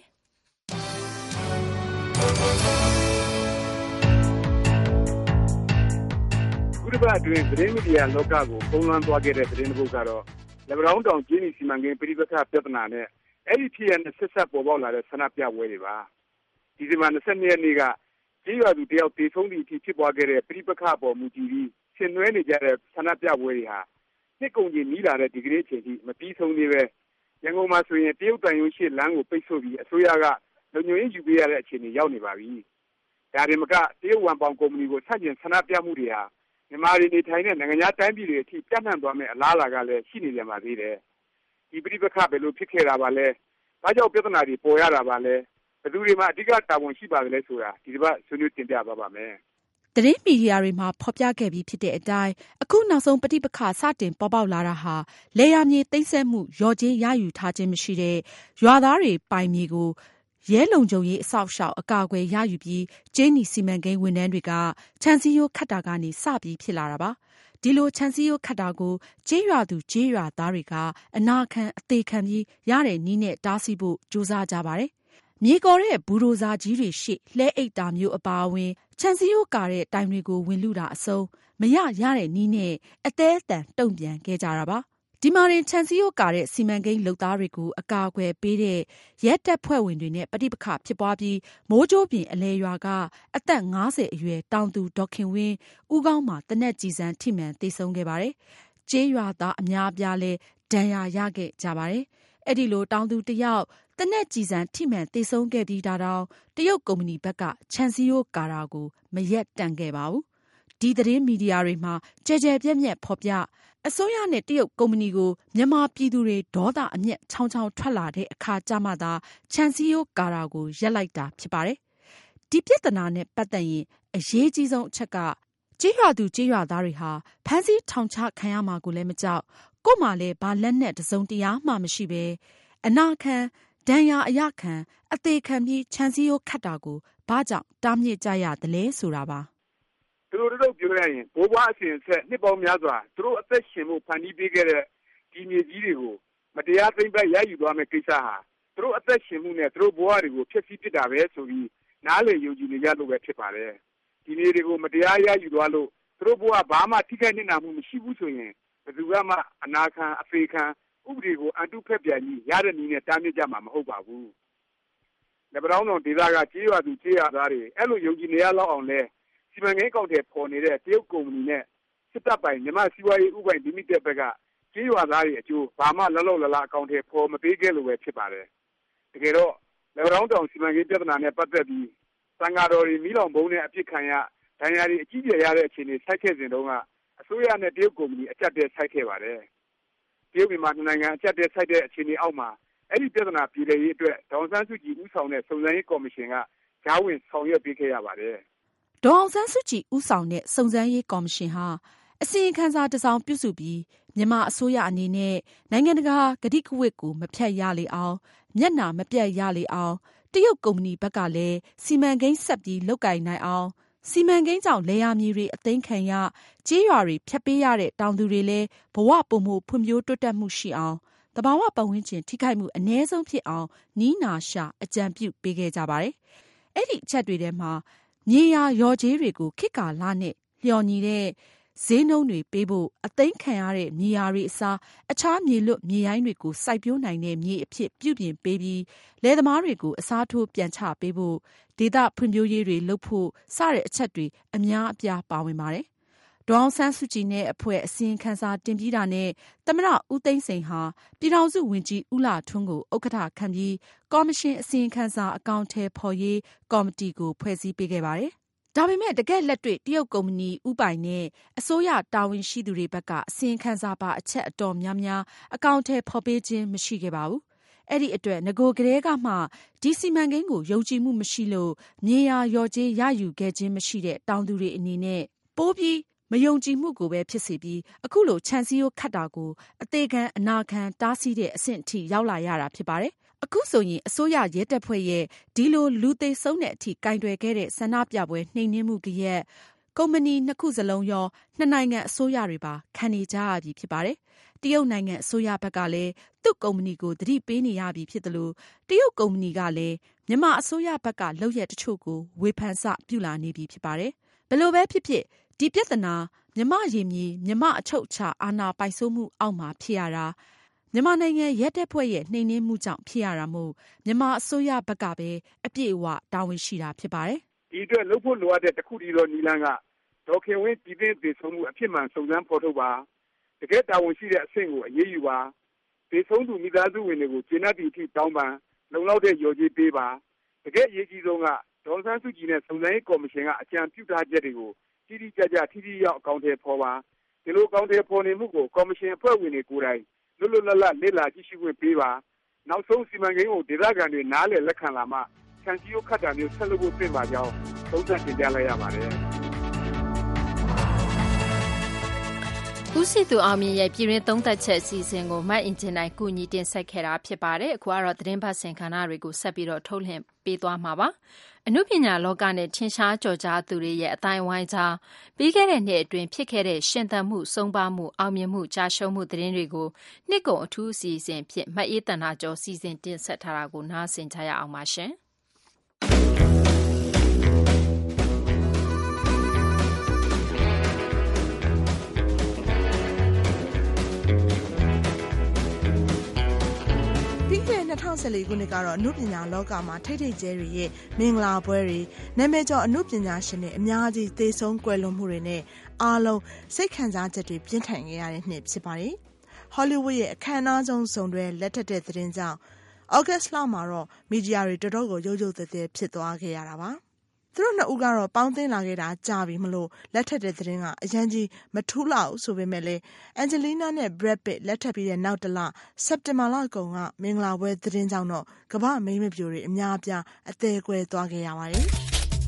ခုတစ်ပတ်အတွင်းသတင်းမီဒီယာလောကကိုပုံလွှမ်းသွားခဲ့တဲ့သတင်းတစ်ပုဒ်ကတော့လက်ဘရောင်းတောင်ကျင်းစီစီမံကိန်းပြည်ပခပြဿနာနဲ့အဲ့ဒီဖြစ်ရတဲ့ဆက်ဆက်ပေါ်ပေါက်လာတဲ့ဆန္ဒပြပွဲတွေပါဒီဇင်ဘာ22ရက်နေ့ကကြေးရွာသူတယောက်တေဆုံးသည့်အထိဖြစ်ပွားခဲ့တဲ့ပြည်ပခပေါ်မူတည်ပြီးဆင်နွှဲနေကြတဲ့ဆန္ဒပြပွဲတွေဟာနှစ်ကုန်ကြီးနီးလာတဲ့ဒီကနေ့အချိန်ထိမပြီးဆုံးသေးပဲရန်ကုန်မှာဆိုရင်တရုတ်တန်ရုံးရှိလမ်းကိုပိတ်ဆို့ပြီးအစိုးရကလုံခြုံရေးယူပေးရတဲ့အခြေအနေရောက်နေပါပြီဒါတွေမကတရုတ်ဝန်ပေါင်ကုမ္ပဏီကိုဆန့်ကျင်ဆန္ဒပြမှုတွေဟာမြန်မာပြည်နေထိုင်တဲ့နိုင်ငံသားတိုင်းပြည်တွေအထိပြန့်နှံ့သွားမယ့်အလားအလာကလည်းရှိနေကြပါသေးတယ်ဒီပြည်ပခဘယ်လိုဖြစ်ခဲ့တာပါလဲဘာကြောင့်ပြဿနာတွေပေါ်ရတာပါလဲဘယ်သူတွေမှအဓိကတာဝန်ရှိပါသလဲဆိုတာဒီတစ်ပတ်ဆွေးနွေးတင်ပြပါမယ်သတင်းမီဒီယာတွေမှာဖော်ပြခဲ့ပြီးဖြစ်တဲ့အတိုင်းအခုနောက်ဆုံးပဋိပက္ခစတင်ပေါ်ပေါက်လာတာဟာလယ်ယာမြေသိမ်းဆည်းမှုရော်ကြေးရယူထားခြင်းမရှိတဲ့ရွာသားတွေပိုင်မြေကိုရဲလုံခြုံရေးအဆောက်အအုံအကာအကွယ်ရယူပြီးကျေးနီစီမံကိန်းဝန်ထမ်းတွေကခြံစည်းရိုးခတ်တာကနေစပြီးဖြစ်လာတာပါဒီလိုခြံစည်းရိုးခတ်တာကိုကျေးရွာသူကျေးရွာသားတွေကအနာခံအသေးခံပြီးရတဲ့နည်းနဲ့တားဆီးဖို့ကြိုးစားကြပါတယ်မြေကော်တဲ့ဘူဒိုဇာကြီးတွေရှေ့လှဲအိတ်တာမျိုးအပါအဝင်ခြံစည်းရိုးကာတဲ့တိုင်တွေကိုဝင်လူတာအစုံမရတဲ့နည်းနဲ့အသေးအတန်တုံ့ပြန်ခဲ့ကြတာပါဒီမှာရင်ခြံစည်းရိုးကာတဲ့စီမံကိန်းလုပ်သားတွေကိုအကာအကွယ်ပေးတဲ့ရဲတပ်ဖွဲ့ဝင်တွေနဲ့ပဋိပက္ခဖြစ်ပွားပြီးမိုးကြိုးပြင်အလဲရွာကအသက်50အရွယ်တောင်သူဒေါခင်ဝင်းဦးခေါင်းမှာတနက်ကြည်စံထိမှန်သေဆုံးခဲ့ပါတယ်ကျေးရွာသားအများအပြားလဲဒဏ်ရာရခဲ့ကြပါတယ်အဲ့ဒီလိုတောင်သူတယောက်တနက်ကြည်စံထိမှန်သေဆုံးခဲ့ပြီးဒါတောင်တရုတ်ကုမ္ပဏီဘက်ကခြံစည်းရိုးကာတာကိုမရက်တန့်ခဲ့ပါဘူးဒီသတင်းမီဒီယာတွေမှာကြဲကြဲပြက်ပြက်ဖော်ပြအစိုးရနဲ့တရုတ်ကုမ္ပဏီကိုမြန်မာပြည်သူတွေဒေါသအမျက်ချောင်းချောင်းထွက်လာတဲ့အခါကြမှသာခြံစည်းရိုးကာတာကိုရက်လိုက်တာဖြစ်ပါတယ်ဒီပြဿနာနဲ့ပတ်သက်ရင်အရေးကြီးဆုံးအချက်ကကျေးရွာသူကျေးရွာသားတွေဟာဖမ်းဆီးထောင်ချခံရမှာကိုလည်းမကြောက်ကို့မှာလည်းဘာလက်နဲ့တစုံတရားမှမရှိပဲအနာခံဒဏ်ရာအရခံအသေးခံပြီးခြံစည်းရိုးခတ်တာကိုဘာကြောင့်တားမြစ်ကြရသလဲဆိုတာပါသူတို့ပြောရရင်ဘိုးဘွားအစဉ်ဆက်နှစ်ပေါင်းများစွာသူတို့အသက်ရှင်မှုဖန်တီးပေးခဲ့တဲ့ဒီမြေကြီးတွေကိုမတရားသိမ်းပိုက်ရယူသွားမယ့်ကိစ္စဟာသူတို့အသက်ရှင်မှုနဲ့သူတို့ဘဝတွေကိုဖျက်ဆီးပစ်တာပဲဆိုပြီးနားလည်ယုံကြည်နေကြလို့ပဲဖြစ်ပါတယ်ဒီမြေတွေကိုမတရားရယူသွားလို့သူတို့ဘဝဘာမှထိခိုက်နေတာမှုမရှိဘူးဆိုရင်ဘယ်သူမှအနာခံအဖေခံဥပဒေကိုအတုဖက်ပြန်ပြီးရတဲ့နည်းနဲ့တားမြစ်ကြမှာမဟုတ်ပါဘူးလက်ဘရောင်းတော်ဒေသကကြေးရွာသူကြေးရွာသားတွေအဲ့လိုယုံကြည်နေရလောက်အောင်လဲစီမံကိန်းကောက်တဲ့ပေါ်နေတဲ့တရုတ်ကုမ္ပဏီနဲ့စစ်တပ်ပိုင်မြန်မာစီးပွားရေးဥပိုင်လီမိတက်ဘက်ကကြေးရွာသားတွေအကျိုးဘာမှလောက်လောက်လလအကောင့်ထဲပေါ်မပေးခဲ့လို့ပဲဖြစ်ပါတယ်တကယ်တော့လက်ဘရောင်းတောင်စီမံကိန်းပြဿနာနဲ့ပတ်သက်ပြီးသံဃာတော်တွေမိလောင်ဘုံနဲ့အပြစ်ခံရဒဏ်ရာတွေအကြီးကျယ်ရတဲ့အခြေအနေဆိုက်ခဲ့စဉ်တုန်းကအစိုးရနဲ့တရုတ်ကုမ္ပဏီအကြက်တဲဆိုက်ခဲ့ပါတယ်တရုတ်မြန်မာနိုင်ငံအကြက်တဲဆိုက်တဲ့အခြေအနေအောက်မှာအဲ့ဒီပြဿနာပြည်လည်ရေးအတွက်ဒေါ်အောင်ဆန်းစုကြည်ဦးဆောင်တဲ့စုံစမ်းရေးကော်မရှင်ကကြားဝင်ဆောင်ရွက်ပေးခဲ့ရပါတယ်ဒေါ်အောင်ဆန်းစုကြည်ဦးဆောင်တဲ့စုံစမ်းရေးကော်မရှင်ဟာအစီရင်ခံစာတစ်စောင်ပြုစုပြီးမြန်မာအစိုးရအနေနဲ့နိုင်ငံတကာကတိကဝတ်ကိုမဖြတ်ရလေအောင်မျက်နှာမပြတ်ရလေအောင်တရုတ်ကုမ္ပဏီဘက်ကလည်းစီမံကိန်းဆက်ပြီးလုပ်ကိုင်နိုင်အောင်စီမံကိန်းကြောင့်လယ်ယာမြေတွေအသိမ်းခံရကြေးရွာတွေဖျက်ပေးရတဲ့တောင်သူတွေလည်းဘဝပုံမှုဖွံ့ဖြိုးတိုးတက်မှုရှိအောင်သဘာဝပတ်ဝန်းကျင်ထိခိုက်မှုအနည်းဆုံးဖြစ်အောင်နီးနာရှာအကြံပြုပေးခဲ့ကြပါတယ်။အဲ့ဒီအချက်တွေထဲမှာမြေယာရော်ကြေးတွေကိုခေတ်ကာလနဲ့လျော်ညီတဲ့ဈေးနှုန်းတွေပေးဖို့အသိမ်းခံရတဲ့မြေယာတွေအစားအခြားမြေလွတ်မြေရိုင်းတွေကိုစိုက်ပျိုးနိုင်တဲ့မြေအဖြစ်ပြုပြင်ပေးပြီးလယ်သမားတွေကိုအစားထိုးပြန်ချပေးဖို့ဒေသဖွံ့ဖြိုးရေးတွေလုပ်ဖို့စတဲ့အချက်တွေအများအပြားပါဝင်ပါတယ်ဒေါ်အောင်ဆန်းစုကြည်နဲ့အဖွဲ့အစီရင်ခံစာတင်ပြီးတာနဲ့သမ္မတဦးသိန်းစိန်ဟာပြည်ထောင်စုဝန်ကြီးဦးလှထွန်းကိုဥက္ကဋ္ဌခန့်ပြီးကော်မရှင်အစီရင်ခံစာအကောင်အထည်ဖော်ရေးကော်မတီကိုဖွဲ့စည်းပေးခဲ့ပါတယ်။ဒါပေမဲ့တကယ်လက်တွေ့တရုတ်ကုမ္ပဏီဦးပိုင်နဲ့အစိုးရတာဝန်ရှိသူတွေဘက်ကအစီရင်ခံစာပါအချက်အတော်များများအကောင်အထည်ဖော်ပေးခြင်းမရှိခဲ့ပါဘူး။အဲ့ဒီအတွက်ငကိုကလေးကမှဒီစီမံကိန်းကိုယုံကြည်မှုမရှိလို့မြေယာရော်ကြေးရယူခဲ့ခြင်းမရှိတဲ့တောင်သူတွေအနေနဲ့ပိုးပြီးမယုံကြည်မှုကိုပဲဖြစ်စေပြီးအခုလိုခြံစည်းရိုးခတ်တာကိုအသေးခံအနာခံတားဆီးတဲ့အဆင့်အထိရောက်လာရတာဖြစ်ပါတယ်။အခုဆိုရင်အစိုးရရဲတပ်ဖွဲ့ရဲ့ဒီလိုလူသိဆုံးတဲ့အထိကင်တွယ်ခဲ့တဲ့ဆန္ဒပြပွဲနှိမ်နင်းမှုကရက်ကုမ္ပဏီနှစ်ခုစလုံးရောနှစ်နိုင်ငံအစိုးရတွေပါခံနေကြရပြီဖြစ်ပါတယ်။တရုတ်နိုင်ငံအစိုးရဘက်ကလည်းသူ့ကုမ္ပဏီကိုသတိပေးနေရပြီဖြစ်တယ်လို့တရုတ်ကုမ္ပဏီကလည်းမြန်မာအစိုးရဘက်ကလုပ်ရက်တချို့ကိုဝေဖန်စပြုလာနေပြီဖြစ်ပါတယ်။ဘယ်လိုပဲဖြစ်ဖြစ်ဒီပြဿနာမြန်မာရေမြေမြန်မာအချုပ်အခြာအာဏာပိုင်ဆိုးမှုအောက်မှာဖြစ်ရတာမြန်မာနိုင်ငံရဲတပ်ဖွဲ့ရဲ့နှိမ်နင်းမှုကြောင့်ဖြစ်ရတာမို့မြန်မာအစိုးရဘက်ကပဲအပြည့်အဝတာဝန်ရှိတာဖြစ်ပါတယ်။ဒီအတွက်လုပ်ဖို့လိုအပ်တဲ့တစ်ခုတည်းသောနည်းလမ်းကဒေါ်ခင်ဝင်းပြည်ပင်းသေဆုံးမှုအဖြစ်မှန်စုံစမ်းဖော်ထုတ်ပါတကယ်တာဝန်ရှိတဲ့အဆင့်ကိုအရေးယူပါသေဆုံးသူမိသားစုဝင်တွေကိုကျေနပ်သည့်အထိတောင်းပန်လုံလောက်တဲ့ရော်ကြေးပေးပါတကယ်အရေးကြီးဆုံးကဒေါ်ဆန်းစုကြည်နဲ့စုံစမ်းရေးကော်မရှင်ကအကြံပြုထားချက်တွေကိုတိတိကျကျထိထိရောက်အကောင့်ထဲပေါ်ပါဒီလိုအကောင့်ထဲပေါ်နေမှုကိုကော်မရှင်အဖွဲ့ဝင်တွေကိုယ်တိုင်လွတ်လွတ်လပ်လပ်လေ့လာကြည့်ရှုခွင့်ပေးပါနောက်ဆုံးစီမံကိန်းကိုဒေသခံတွေနားလည်လက်ခံလာမှခြံစည်းရိုးခတ်တာမျိုးဆက်လုပ်ဖို့ပြင်ပါကြောင်းသုံးသပ်တင်ပြလိုက်ရပါတယ်ဦးစီသူအောင်မြင့်ရဲ့ပြည်တွင်းသုံးသက်ချက်အစီအစဉ်ကိုမတ်အင်ဂျင်နိုင်ကူညီတင်ဆက်ခဲ့တာဖြစ်ပါတယ်အခုကတော့သတင်းပတ်စင်ခန္ဓာတွေကိုဆက်ပြီးတော့ထုတ်လွှင့်ပေးသွားမှာပါအနုပညာလောကနဲ့ထင်ရှားကျော်ကြားသူတွေရဲ့အတိုင်းဝိုင်းကြားပြီးခဲ့တဲ့နှစ်အတွင်းဖြစ်ခဲ့တဲ့ရှင်သန်မှုစုံပါမှုအောင်မြင်မှုကြာရှုံးမှုသတင်းတွေကိုနှစ်ကုန်အထူးအစီအစဉ်ဖြစ်မအေးတန်တာကျော်စီစဉ်တင်ဆက်ထားတာကိုနားဆင်ကြရအောင်ပါရှင် 2014ခုနှစ်ကတော့အနုပညာလောကမှာထိတ်ထိတ်ကျဲတွေရဲ့မင်္ဂလာပွဲတွေနာမည်ကျော်အနုပညာရှင်တွေအများကြီးသေဆုံးကွယ်လွန်မှုတွေနဲ့အားလုံးစိတ်ခံစားချက်တွေပြင်းထန်ခဲ့ရတဲ့နှစ်ဖြစ်ပါတယ်။ Hollywood ရဲ့အခမ်းအနားဆုံးစုံတွဲလက်ထက်တဲ့သတင်းကြောင့် August လမှာတော့မီဒီယာတွေတော်တော်ကိုရုပ်ရုပ်သဲသဲဖြစ်သွားခဲ့ရတာပါ။သူတို့နှစ်ဦးကတော့ပေါင်းသင်းလာခဲ့တာကြာပြီမလို့လက်ထက်တဲ့သတင်းကအရန်ကြီးမထူးလောက်ဆိုပေမဲ့လည်းအန်ဂျလီနာနဲ့ Brad Pitt လက်ထပ်ပြီးတဲ့နောက်တလစက်တင်ဘာလကုန်ကမင်္ဂလာပွဲသတင်းကြောင့်တော့ကမ္ဘာမိန်းမပျိုတွေအများအပြားအသေးကွဲသွားခဲ့ရပါတယ်။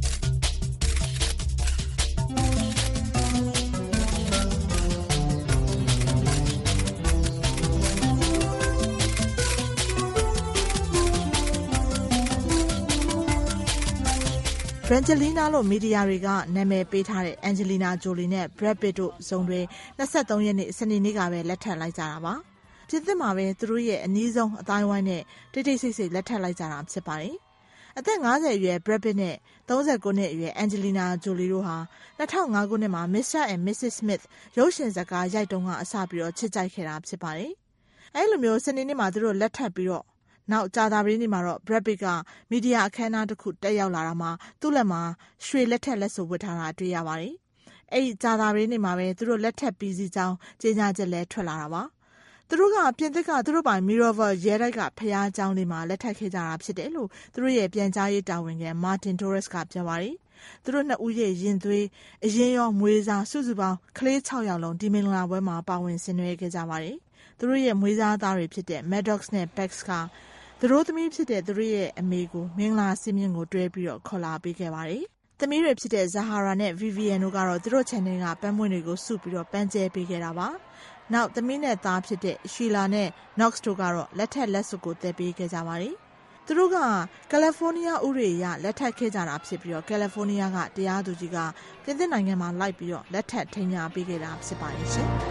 Brangelina လို့မီဒီယာတွေကနာမည်ပေးထားတဲ့ Angelina Jolie နဲ့ Brad Pitt တို့ဇုံတွေ23ရက်နေ့စနေနေ့ကပဲလက်ထပ်လိုက်ကြတာပါ။ပြည်သစ်မှာပဲသူတို့ရဲ့အနည်းဆုံးအတိုင်းဝိုင်းနဲ့တိတ်တိတ်ဆိတ်ဆိတ်လက်ထပ်လိုက်ကြတာဖြစ်ပါတယ်။အသက်50အရွယ် Brad Pitt နဲ့39နှစ်အရွယ် Angelina Jolie တို့ဟာ2005ခုနှစ်မှာ Mr. and Mrs. Smith ရုပ်ရှင်ဇာတ်ကားရိုက်တုန်းကအစပြီးတော့ချစ်ကြိုက်ခဲ့တာဖြစ်ပါတယ်။အဲဒီလိုမျိုးစနေနေ့မှာသူတို့လက်ထပ်ပြီးတော့နောက်ကြာသပတေးနေ့မှာတော့ Brad Pitt ကမီဒီယာအခမ်းအနားတစ်ခုတက်ရောက်လာတာမှာသူ့လက်မှာရွှေလက်ထက်လက်စွပ်ဝတ်ထားတာတွေ့ရပါတယ်။အဲဒီကြာသပတေးနေ့မှာပဲသူတို့လက်ထပ်ပြီးစီကြောင်းကြေညာချက်လည်းထွက်လာတာပါ။သူတို့ကပြင်သစ်ကသူတို့ပိုင် Miraval ရဲတိုက်ကဖျားကျောင်းလေးမှာလက်ထပ်ခဲ့ကြတာဖြစ်တယ်လို့သူတို့ရဲ့ပြန်ကြားရေးတာဝန်ခံ Martin Torres ကပြောပါတယ်။သူတို့နှစ်ဦးရဲ့ရင်သွေးအရင်ရောမွေးစားစုစုပေါင်းကလေး6ယောက်လုံးဒီမင်္ဂလာပွဲမှာပါဝင်ဆင်နွှဲခဲ့ကြပါတယ်။သူတို့ရဲ့မွေးစားသားတွေဖြစ်တဲ့ Maddox နဲ့ Bex ကသူတို့သမီးဖြစ်တဲ့သူတို့ရဲ့အမေကိုမင်္ဂလာစင်မြင့်ကိုတွဲပြီးတော့ခေါ်လာပေးခဲ့ပါတယ်။သမီးတွေဖြစ်တဲ့ Zahara နဲ့ Vivian တို့ကတော့သူတို့ channel ကပန်းပွင့်တွေကိုစုပြီးတော့ပန်းကျဲပေးခဲ့တာပါ။နောက်သမီးနဲ့သားဖြစ်တဲ့ Sheila နဲ့ Knox တို့ကတော့လက်ထက်လက်စွပ်ကိုသဲပေးခဲ့ကြပါတယ်။သူတို့ကကယ်လီဖိုးနီးယားဥပဒေအရလက်ထပ်ခဲ့ကြတာဖြစ်ပြီးတော့ကယ်လီဖိုးနီးယားကတရားသူကြီးကပြင်သစ်နိုင်ငံမှာလိုက်ပြီးတော့လက်ထပ်ထိန်းညာပေးခဲ့တာဖြစ်ပါတယ်ရှင်။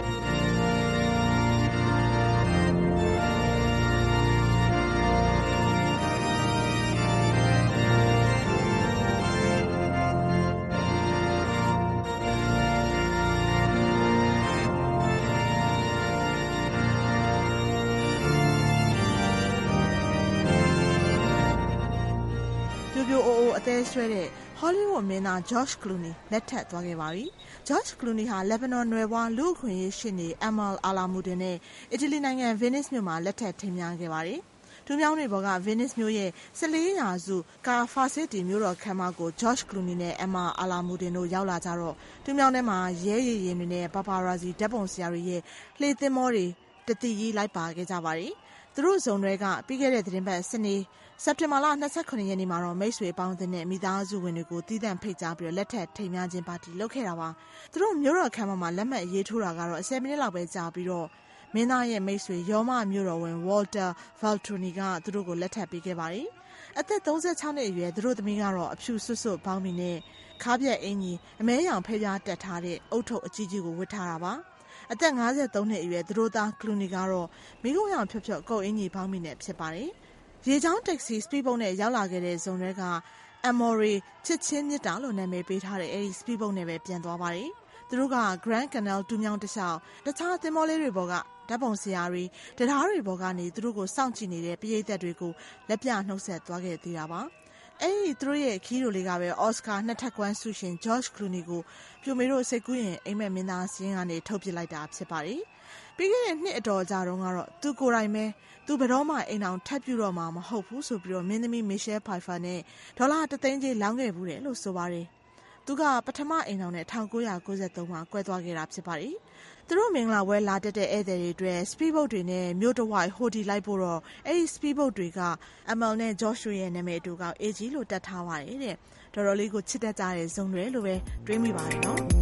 အသေးဆွဲတဲ့ Hollywood မင်းသား George Clooney လက်ထပ်သွားခဲ့ပါပြီ။ George Clooney ဟာ Lebanon နွယ်ဖွားလူ့အခွင့်အရေးရှေ့နေ Amal Alamuddin နဲ့အီတလီနိုင်ငံ Venice မြို့မှာလက်ထပ်ထိမ်းမြားခဲ့ပါတယ်။ထူးမြောင်းတွေပေါ်က Venice မြို့ရဲ့14ရာစုကာဖာစစ်တီမြို့တော်ခမ်းမကို George Clooney နဲ့ Amal Alamuddin တို့ရောက်လာကြတော့ထူးမြောင်းထဲမှာရဲရည်ရင်တွေနဲ့ paparazzi ဓာတ်ပုံဆရာတွေရဲ့လှေသင်္ဘောတွေတတိကြီးလိုက်ပါခဲ့ကြပါတယ်။သူတို့ဇုံတွေကပြီးခဲ့တဲ့သတင်းပတ်စနေစက်တင်ဘာလ29ရက်နေ့မှာတော့မိတ်ဆွေပေါင်းတဲ့မိသားစုဝင်တွေကိုတီးသန့်ဖိတ်ကြားပြီးလက်ထပ်ထိမ်းမြားခြင်းပါတီလုပ်ခဲ့တာပါ။သူတို့မြို့တော်ခမ်းမမှာလက်မှတ်ရေးထိုးတာကတော့10မိနစ်လောက်ပဲကြာပြီးတော့မင်းသားရဲ့မိတ်ဆွေရောမမြို့တော်ဝင် Walter Veltroni ကသူတို့ကိုလက်ထပ်ပေးခဲ့ပါတယ်။အသက်36နှစ်အရွယ်သူတို့သမီးကတော့အဖြူစွတ်စွတ်ပေါင်းပြီးနဲ့ခါးပြက်အင်ကြီးအမဲရောင်ဖဲပြားတက်ထားတဲ့အုတ်ထုပ်အကြီးကြီးကိုဝတ်ထားတာပါ။အသက်53နှစ်အရွယ်သူတို့သား Clooney ကတော့မိကုံရောင်ဖြော့ဖြော့ကုတ်အင်ကြီးပေါင်းပြီးနဲ့ဖြစ်ပါတယ်။ရေချောင်းတက္ကစီ speedboat နဲ့ရောက်လာခဲ့တဲ့ဇုံတွေက Amore ချစ်ချင်းမြတ်တာလို့နာမည်ပေးထားတဲ့အဲဒီ speedboat နဲ့ပဲပြန်သွားပါတယ်။သူတို့က Grand Canal တူးမြောင်းတစ်လျှောက်တခြားသင်္ဘောလေးတွေပေါ်ကဓာတ်ပုံဆရာတွေတရားတွေပေါ်ကနေသူတို့ကိုစောင့်ကြည့်နေတဲ့ပရိသတ်တွေကိုလက်ပြနှုတ်ဆက်သွားခဲ့သေးတာပါ။အဲဒီသူတို့ရဲ့ခီးတို့လေးကပဲ Oscar 2 ထပ်ကွမ်းဆုရှင် George Clooney ကိုပြိုမေတို့စိတ်ကူးရင်အိမ်မက်မင်းသားစင်းကနေထုတ်ပစ်လိုက်တာဖြစ်ပါတယ်။ပြီးခဲ့တဲ့နှစ်အတော်ကြာတုန်းကတော့သူကိုယ်တိုင်ပဲသူဘယ်တော့မှအိမ်အောင်ထပ်ပြတော့မှာမဟုတ်ဘူးဆိုပြီးတော့မင်းသမီး Michelle Pfeiffer နဲ့ဒေါ်လာ1သိန်းကြီးလောင်းခဲ့ဘူးတယ်လို့ဆိုပါတယ်။သူကပထမအိမ်အောင်နဲ့1993မှာကွဲသွားခဲ့တာဖြစ်ပါတယ်။သူတို့မင်္ဂလာပွဲလာတက်တဲ့ဧည့်သည်တွေအတွက် speedboat တွေနဲ့မြို့တစ်ဝိုက်ဟိုဒီလိုက်ဖို့တော့အဲဒီ speedboat တွေက Amal နဲ့ Josh ရဲ့နာမည်အတူက AG လို့တက်ထားပါတယ်တဲ့။တော်တော်လေးကိုချစ်တတ်ကြတဲ့ဇုံတွေလို့ပဲတွေးမိပါတယ်နော်။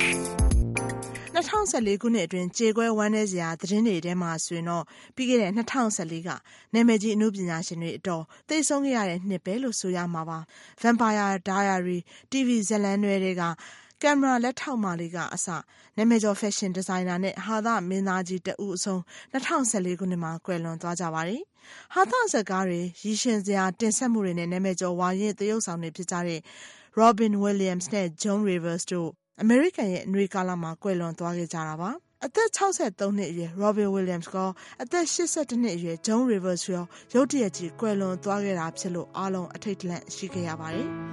2014ခုနှစ်အတွင်းကြေကွဲဝမ်းနည်းစရာသတင်းတွေထဲမှာဆိုရင်တော့ပြီးခဲ့တဲ့2014ကနာမည်ကြီးအနုပညာရှင်တွေအတော်သိဆုံးခဲ့ရတဲ့နှစ်ပဲလို့ဆိုရမှာပါ။ Vampire Diary TV ဇာတ်လမ်းတွေကကင်မရာလက်ထောက်မလေးကအစနာမည်ကျော်ဖက်ရှင်ဒီဇိုင်နာနဲ့ဟာသမင်းသားကြီးတဦးအဆုံး2014ခုနှစ်မှာကွယ်လွန်သွားကြပါတယ်။ဟာသဇာတ်ကားတွေရည်ရှင်စရာတင်ဆက်မှုတွေနဲ့နာမည်ကျော်ဝါရင့်သရုပ်ဆောင်တွေဖြစ်ကြတဲ့ Robin Williams နဲ့ Joan Rivers တို့အမေရိကန်ရဲ့နွေကာလမှာကွယ်လွန်သွားခဲ့ကြတာပါ။အသက်63နှစ်အရွယ် Robin Williams ကအသက်82နှစ်အရွယ် Joan Rivers ရောရုတ်တရက်ကြီးကွယ်လွန်သွားခဲ့တာဖြစ်လို့အားလုံးအထိတ်တလန့်ရှိခဲ့ရပါတယ်။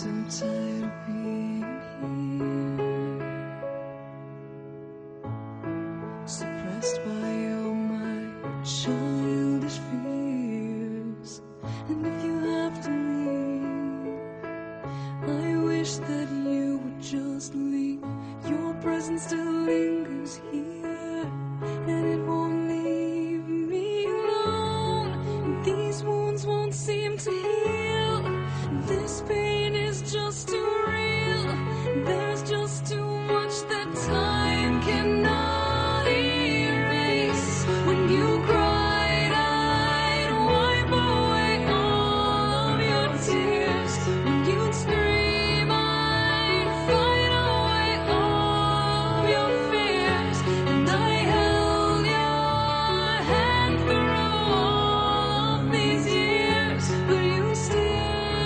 Suppressed by all my childish fears, and if you have to leave, I wish that you would just leave. Your presence still lingers here, and it won't leave me alone. These wounds won't seem to heal. This pain is just too real. There's just too much that time cannot erase. When you cried, I'd wipe away all of your tears. When you'd scream, I'd fight away all of your fears. And I held your hand through all of these years, but you still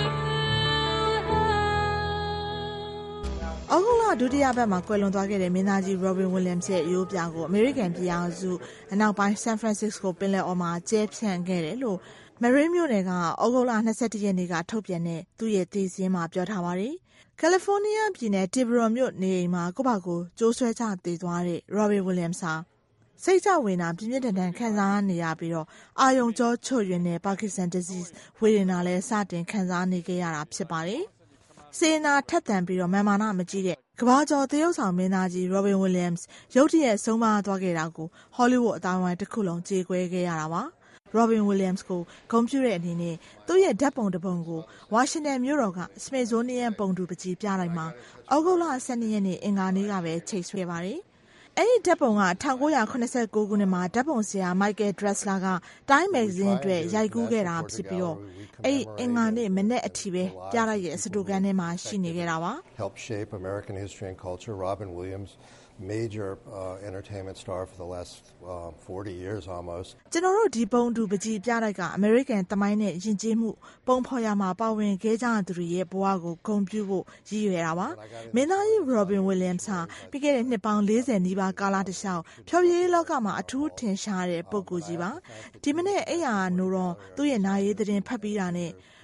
have. အောက်တိုဘာဒုတိယပတ်မှာကွယ်လွန်သွားခဲ့တဲ့မင်းသားကြီး Robin Williams ရဲ့ရိုးပြကိုအမေရိကန်ပြည်အောင်စုအနောက်ပိုင်း San Francisco ပင်လယ်အော်မှာကျဲဖြန့်ခဲ့တယ်လို့ Marin မြို့နယ်ကဩဂုတ်လ21ရက်နေ့ကထုတ်ပြန်တဲ့သူ့ရဲ့သေစာရင်းမှာပြောထားပါတယ်။ ကယ်လီဖိုးနီးယားပြည်နယ် Tiburon မြို့နေအိမ်မှာကိုယ့်ဘာကိုကျိုးဆွဲချသေသွားတဲ့ Robin Williams ဟာစိတ်ကြဝင်တာပြင်းပြင်းထန်ထန်ခံစားနေရပြီးတော့အာယုံကြောချွတ်ယွင်းတဲ့ Parkinson disease ဝေဒနာလည်းစတင်ခံစားနေခဲ့ရတာဖြစ်ပါတယ်။စေနာထက်သန်ပြီးတော့မာမာနမကြီးတဲ့ကမ္ဘာကျော်သရုပ်ဆောင်မင်းသားကြီး Robin Williams ရုတ်တရက်ဆုံးပါသွားခဲ့တာကို Hollywood အတိုင်းဝိုင်းတစ်ခုလုံးကြေကွဲခဲ့ရတာပါ။ Robin Williams ကိုဂုဏ်ပြုတဲ့အနေနဲ့သူ့ရဲ့ဓာတ်ပုံတစ်ပုံကိုဝါရှင်တန်မြို့တော်က Smithsonian ပုံတူပကြီးပြလိုက်မှာဩဂုတ်လ12ရက်နေ့အင်္ဂါနေ့ကပဲချိတ်ဆွဲပါတယ်။အဲဒီဓာတ်ပုံက1989ခုနှစ်မှာဓာတ်ပုံဆရာ Michael Dressler က Time Magazine အတွက်ရိုက်ကူးခဲ့တာဖြစ်ပြီးတော့အဲဒီအင်္ဂါနေ့မနေ့အထိပဲပြလိုက်ရဲ့စတိုကန်ထဲမှာရှိနေခဲ့တာပါ။ Helped shape American history and culture. Robin Williams, major entertainment star for the last 40 years almost. ကျွန်တော်တို့ဒီပုံတူပကြီးပြလိုက်ကအမေရိကန်သမိုင်းနဲ့ယဉ်ကျေးမှုပုံဖော်ရမှာပါဝင်ခဲ့ကြသူတွေရဲ့ဘဝကိုဂုဏ်ပြုဖို့ရည်ရွယ်တာပါ။မင်းသားကြီး Robin Williams ဟာပြီးခဲ့တဲ့နှစ်ပေါင်း40နီးပါးကာလတစ်လျှောက်ဖျော်ဖြေရေးလောကမှာအထူးထင်ရှားတဲ့ပုဂ္ဂိုလ်ကြီးပါ။ဒီမနေ့အိယာနိုးတော့သူ့ရဲ့နာရေးသတင်းဖတ်ပြီးတာနဲ့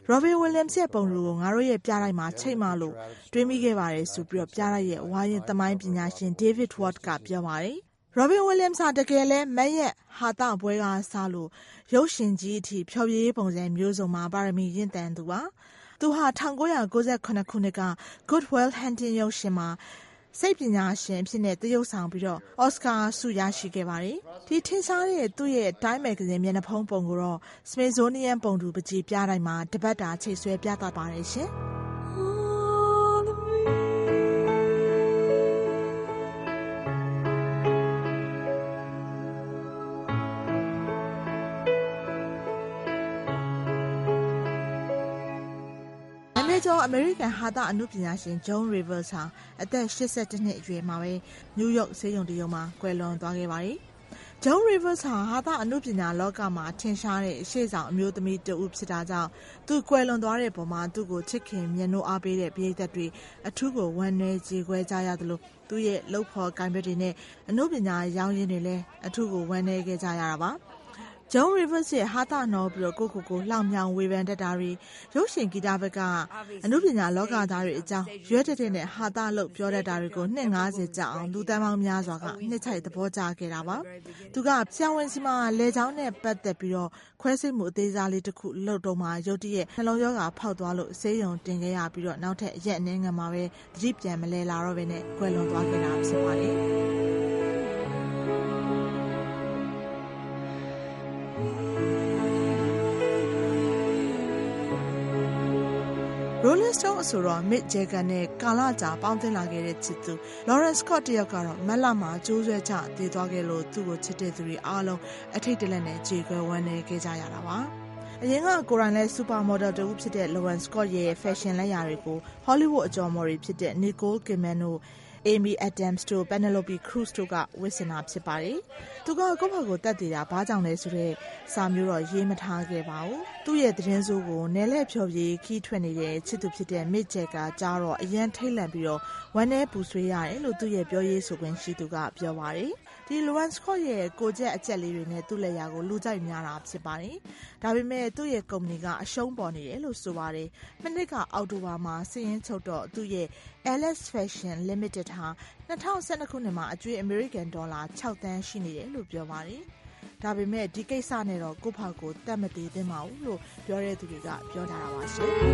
Robin Williams ရဲ့ပုံကိုငါတို့ရဲ့ပြတိုင်းမှာချိန်မလို့တွေးမိခဲ့ပါတယ်ဆိုပြီးတော့ပြလိုက်ရဲ့ဝါရင်သမိုင်းပညာရှင် David Ward ကပြောပါတယ်။ Robin Williams ဟာတကယ်လဲမက်ရဲ့ဟာတပွဲကစားလို့ရုပ်ရှင်ကြီးအထိဖျော်ဖြေရေးပုံစံမျိုးစုံမှာပါရမီရင့်တန်သူပါ။သူဟာ1998ခုနှစ်က Good Will Hunting ရုပ်ရှင်မှာစိတ်ပညာရှင်အဖြစ်နဲ့သရုပ်ဆောင်ပြီးတော့အော်စကာဆုရရှိခဲ့ပါတယ်။ဒီထင်ရှားတဲ့သူ့ရဲ့ Time Magazine မျက်နှာဖုံးပုံကိုတော့ Smithsonian ပုံတူပကြီးပြတိုင်းမှာတပတ်တာချိတ်ဆွဲပြသပါတယ်ရှင်။ကျော်အမေရိကန်ဟာသအနုပညာရှင် Joan Rivers ဟာအသက်82နှစ်အရွယ်မှာပဲနယူးယောက်ဆေးရုံတစ်ရုံမှာကွယ်လွန်သွားခဲ့ပါတယ်။ Joan Rivers ဟာသအနုပညာလောကမှာထင်ရှားတဲ့ရှေ့ဆောင်အမျိုးသမီးတဦးဖြစ်တာကြောင့်သူကွယ်လွန်သွားတဲ့ပုံမှာသူ့ကိုချစ်ခင်မြတ်နိုးအားပေးတဲ့ပရိသတ်တွေအထူးကိုဝမ်းနည်းကြေကွဲကြရသလိုသူ့ရဲ့လှုပ်ဖော်ကိုင်ဘက်တွေနဲ့အနုပညာရောင်းရင်းတွေလည်းအထူးကိုဝမ်းနည်းခဲ့ကြရတာပါ။ Joan Rivers ရဲ့ဟာသနော်ပြီးတော့ကိုလှောင်မြောင်ဝေဖန်တတ်တာတွေရုပ်ရှင်ဂီတဘက်ကအနုပညာလောကသားတွေအကြောင်းရွက်တဲ့နဲ့ဟာသလို့ပြောတတ်တာတွေကိုနှစ်90ကြာအောင်လူသန်းပေါင်းများစွာကနှစ်ချိုက်သဘောကျခဲ့တာပါသူကဆရာဝန်စီမှာလေချောင်းနဲ့ပတ်သက်ပြီးတော့ခွဲစိတ်မှုအသေးစားလေးတစ်ခုလုပ်တော့မှရုတ်တရက်နှလုံးရောဂါဖောက်သွားလို့ဆေးရုံတင်ခဲ့ရပြီးတော့နောက်ထပ်ရက်အနည်းငယ်မှာပဲသတိပြန်မလဲလာတော့ပဲနဲ့ကွယ်လွန်သွားခဲ့တာဖြစ်ပါတယ်Rolling Stone အဆိုတော့ Mick Jagger နဲ့ကာလကြာပေါင်းသင်းလာခဲ့တဲ့ချစ်သူ Lawrence Scott တယောက်ကတော့မက်လာမှာကျိုးဆွဲချတည်သွားခဲ့လို့သူ့ကိုချစ်တဲ့သူတွေအားလုံးအထိတ်တလက်နဲ့ကြေကွဲဝမ်းနည်းခဲ့ကြရတာပါအရင်ကကိုရိုင်းလဲစူပါမော်ဒယ်တူဖြစ်တဲ့ Lawrence Scott ရဲ့ fashion လက်ရာတွေကို Hollywood အကျော်မော်တွေဖြစ်တဲ့ Nicole Kidman တို့Amy Adams တို့ Penelope Cruz တို့ကဝတ်ဆင်တာဖြစ်ပါတယ်။သူကကိုယ့်ဘက်ကိုတတ်တည်တာဘာကြောင့်လဲဆိုတော့စာမျိုးတော့ရေးမထားခဲ့ပါဘူး။သူ့ရဲ့သတင်းစိုးကိုနယ်လက်ဖြော်ပြေခီးထွက်နေတဲ့ချစ်သူဖြစ်တဲ့ Mick Jagger ကြားတော့အရန်ထိတ်လန့်ပြီးတော့ဝမ်းနဲ့ပူဆွေးရတယ်လို့သူ့ရဲ့ပြောရေးဆိုခွင့်ရှိသူကပြောပါတယ်။ဒီ Lawrence Scott ရဲ့ကိုကျက်အကျက်လေးတွေနဲ့သူ့လက်ရာကိုလူကြိုက်များတာဖြစ်ပါတယ်။ဒါပေမဲ့သူ့ရဲ့ကုမ္ပဏီကအရှုံးပေါ်နေတယ်လို့ဆိုပါတယ်။မနှစ်ကအောက်တိုဘာမှာစီးရင်ချုပ်တော့သူ့ရဲ့ LS Fashion Limited ဟာ2012ခုနှစ်မှာအကျွေးအမေရိကန်ဒေါ်လာ6သန်းရှိနေတယ်လို့ပြောပါတယ်။ဒါပေမဲ့ဒီကိစ္စနဲ့တော့ကိုယ့်ဖောက်ကိုတတ်မသေးသင့်ပါဘူးလို့ပြောတဲ့သူတွေကပြောထားတာပါရှင်။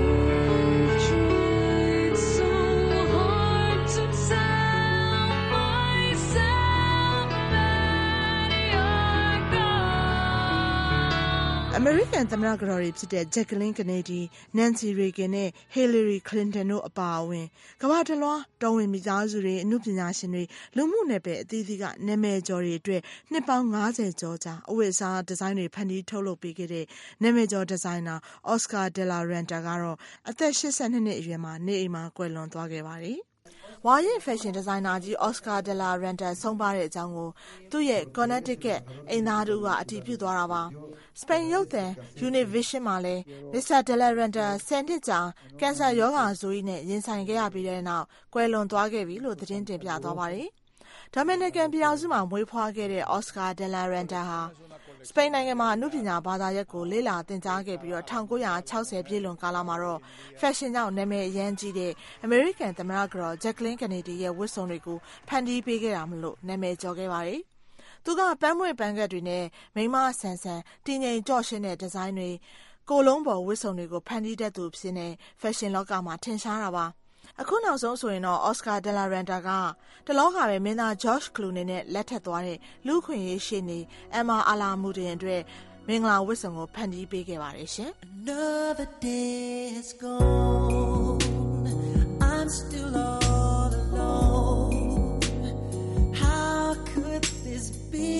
American သမ္မတကတော်တွေဖြစ်တဲ့ Jacqueline Kennedy, Nancy Reagan နဲ့ Hillary Clinton တို့အပါအဝင်ကမ္ဘာတစ်လွှားတော်ဝင်မိသားစုတွေအမှုပညာရှင်တွေလူမှုနယ်ပယ်အသီးသီးကနာမည်ကျော်တွေအတွက်နှစ်ပေါင်း90ကျော်ကြာအဝတ်အစားဒီဇိုင်းတွေဖန်တီးထုတ်လုပ်ပေးခဲ့တဲ့နာမည်ကျော်ဒီဇိုင်နာ Oscar de la Renta ကတော့အသက်82နှစ်အရွယ်မှာနေအိမ်မှာကွယ်လွန်သွားခဲ့ပါတယ်။ဝါရင်ဖက်ရှင်ဒီဇိုင်နာကြီး Oscar de la Renta ဆုံးပါတဲ့အကြောင်းကိုသူ့ရဲ့ Connecticut အိမ်သားတို့ကအတည်ပြုသွားတာပါ။ စပိန်ရုပ်သံ Univision မှာလည်း Mr. de la Renta 10 နှစ်ကြာကင်ဆာရောဂါဆိုးကြီးနဲ့ရင်ဆိုင်ခဲ့ရပြီးတဲ့နောက်ကွယ်လွန်သွားခဲ့ပြီလို့သတင်းတင်ပြသွားပါတယ်။ Dominican ပြည်ထောင်စုမှာမွေးဖွားခဲ့တဲ့ Oscar de la Renta ဟာစပိန်နိုင်ငံမှာအနုပညာဘာသာရပ်ကိုလေ့လာသင်ကြားခဲ့ပြီးတော့1960ပြည့်လွန်ကာလမှာတော့ဖက်ရှင်ကြောင့်နာမည်အရမ်းကြီးတဲ့အမေရိကန်သမ္မတကတော် Jacqueline Kennedy ရဲ့ဝတ်စုံတွေကိုဖန်တီးပေးခဲ့တာမလို့နာမည်ကျော်ခဲ့ပါတယ်။သူကပန်းမွေ့ပန်းကတ်တွေနဲ့မိန်းမဆန်ဆန်တည်ငြိမ်ကြော့ရှင်းတဲ့ဒီဇိုင်းတွေကိုလုံးပေါ်ဝတ်စုံတွေကိုဖန်တီးတတ်သူဖြစ်နေဖက်ရှင်လောကမှာထင်ရှားတာပါ။အခုနောက်ဆုံးဆိုရင်တော့ Oscar de la Renta ကတလောကပဲမင်းသား George Clooney နဲ့လက်ထပ်သွားတဲ့လူခွင့်ရေးရှေ့နေ Emma Alamuddin အတွက်မင်္ဂလာဝတ်စုံကိုဖန်တီးပေးခဲ့ပါတယ်ရှင်။ Another day is gone I'm still all alone How could this be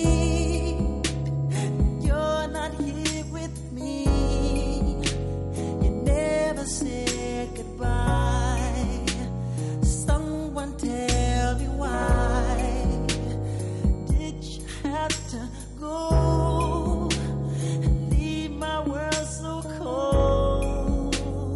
You're not here with me You never said goodbye.Someone tell me why did you have to go and leave my world so cold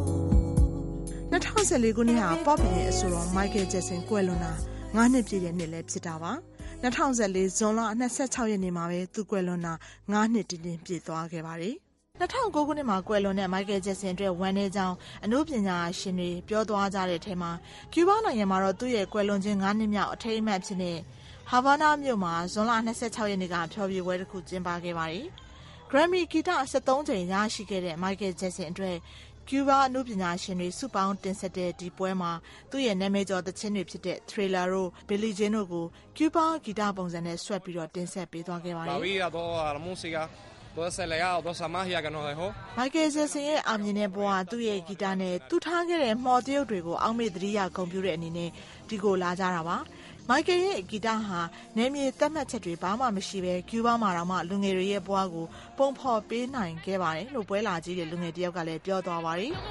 2014ခုနှစ်ဟာ pop ရဲ့အဆိုတော် Michael Jackson ကွယ်လွန်တာ9နှစ်ပြည့်တဲ့နှစ်လည်းဖြစ်တာပါ2014ဇွန်လ26ရက်နေ့မှာပဲသူကွယ်လွန်တာ9နှစ်တင်းတင်းပြည့်သွားခဲ့ပါတယ် 2009 ခုနှစ်မှာကွယ်လွန်တဲ့မိုက်ကယ်ဂျက်ဆင်အတွက်ဝမ်းနည်းကြောင်းအနုပညာရှင်တွေပြောသွားကြတဲ့အထက်မှာကျူးဘားနိုင်ငံမှာတော့သူ့ရဲ့ကွယ်လွန်ခြင်း9နှစ်မြောက်အထိမ်းအမှတ်ဖြစ်တဲ့ဟာဗာနာမြို့မှာဇွန်လ26ရက်နေ့ကဖျော်ဖြေပွဲတစ်ခုကျင်းပခဲ့ပါတယ်။ Grammy ဂီတ73ချိန်ရရှိခဲ့တဲ့မိုက်ကယ်ဂျက်ဆင်အတွက်ကျူးဘားအနုပညာရှင်တွေစုပေါင်းတင်ဆက်တဲ့ဒီပွဲမှာသူ့ရဲ့နာမည်ကျော်သီချင်းတွေဖြစ်တဲ့ Thriller တို့ Billie Jean တို့ကိုကျူးဘားဂီတပုံစံနဲ့ဆွဲပြီးတော့တင်ဆက်ပေးသွားခဲ့ပါတယ်။ todo ese legado, toda esa magia que nos dejó. မိုက်ကယ်ဂျက်ဆင်ရဲ့အောင်မြင်တဲ့ဘဝသူ့ရဲ့ဂီတနဲ့သူထားခဲ့တဲ့မော်တရုပ်တွေကိုအောက်မေ့သတိရဂုဏ်ပြုတဲ့အနေနဲ့ဒီကိုလာကြတာပါ။မိုက်ကယ်ရဲ့ဂီတဟာနယ်မြေသတ်မှတ်ချက်တွေဘာမှမရှိဘဲကျူးဘားမှာတော့မှလူငယ်တွေရဲ့ဘဝကိုပုံဖော်ပေးနိုင်ခဲ့ပါတယ်လို့ပွဲလာကြီးတဲ့လူငယ်တယောက်ကလည်းပြောသွားပါတယ်။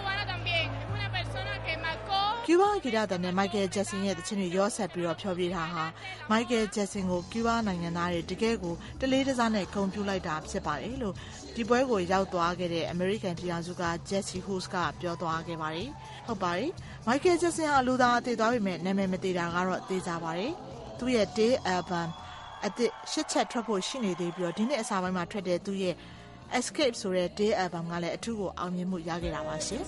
ကျူးဘားဂီတသံနဲ့မိုက်ကယ်ဂျက်ဆင်ရဲ့တခြင်းတွေရောဆက်ပြီးတော့ဖျော်ဖြေတာဟာမိုက်ကယ်ဂျက်ဆင်ကိုကျူးဘားနိုင်ငံသားတွေတကယ်ကိုတလေးတစားနဲ့ဂုဏ်ပြုလိုက်တာဖြစ်ပါတယ်လို့ဒီပွဲကိုရောက်သွားခဲ့တဲ့အမေရိကန်ပြည်ထောင်စုက Jesse Hughes ကပြောသွားခဲ့ပါတယ်။ဟုတ်ပါတယ်။မိုက်ကယ်ဂျက်ဆင်ဟာလူသားအသေးသွားပေမဲ့နာမည်မသေးတာကတော့သေချာပါတယ်။သူ့ရဲ့ Day Album အသစ်8ချက်ထွက်ဖို့ရှိနေသေးပြီးတော့ဒီနှစ်အစပိုင်းမှာထွက်တဲ့သူ့ရဲ့ Escape ဆိုတဲ့ Day Album ကလည်းအထူးကိုအောင်မြင်မှုရခဲ့တာပါရှင်။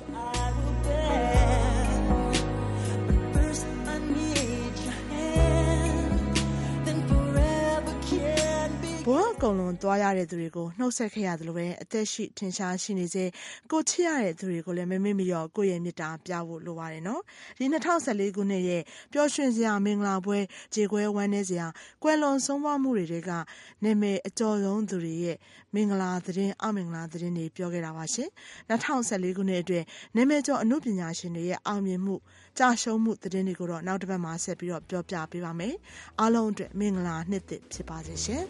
ဘဝအကုန်လုံးသွားရတဲ့သူတွေကိုနှုတ်ဆက်ခဲ့ရတယ်လို့ပဲအသက်ရှိထင်ရှားရှိနေစေကိုချစ်ရတဲ့သူတွေကိုလည်းမမေ့မလျော့ကိုယ့်ရဲ့မေတ္တာပြဖို့လိုပါတယ်နော်ဒီ2014ခုနှစ်ရဲ့ပျော်ရွှင်စရာမင်္ဂလာပွဲကြေကွဲဝမ်းနည်းစရာကွယ်လွန်ဆုံးမမှုတွေကနာမည်အကျော်ဆုံးသူတွေရဲ့မင်္ဂလာသတင်းအမင်္ဂလာသတင်းတွေပြောခဲ့တာပါရှင်2014ခုနှစ်အတွက်နာမည်ကျော်အမှုပညာရှင်တွေရဲ့အောင်မြင်မှုကြာရှုံးမှုသတင်းတွေကိုတော့နောက်တစ်ပတ်မှာဆက်ပြီးတော့ပြောပြပေးပါမယ်အားလုံးအတွက်မင်္ဂလာနှစ်သစ်ဖြစ်ပါစေရှင်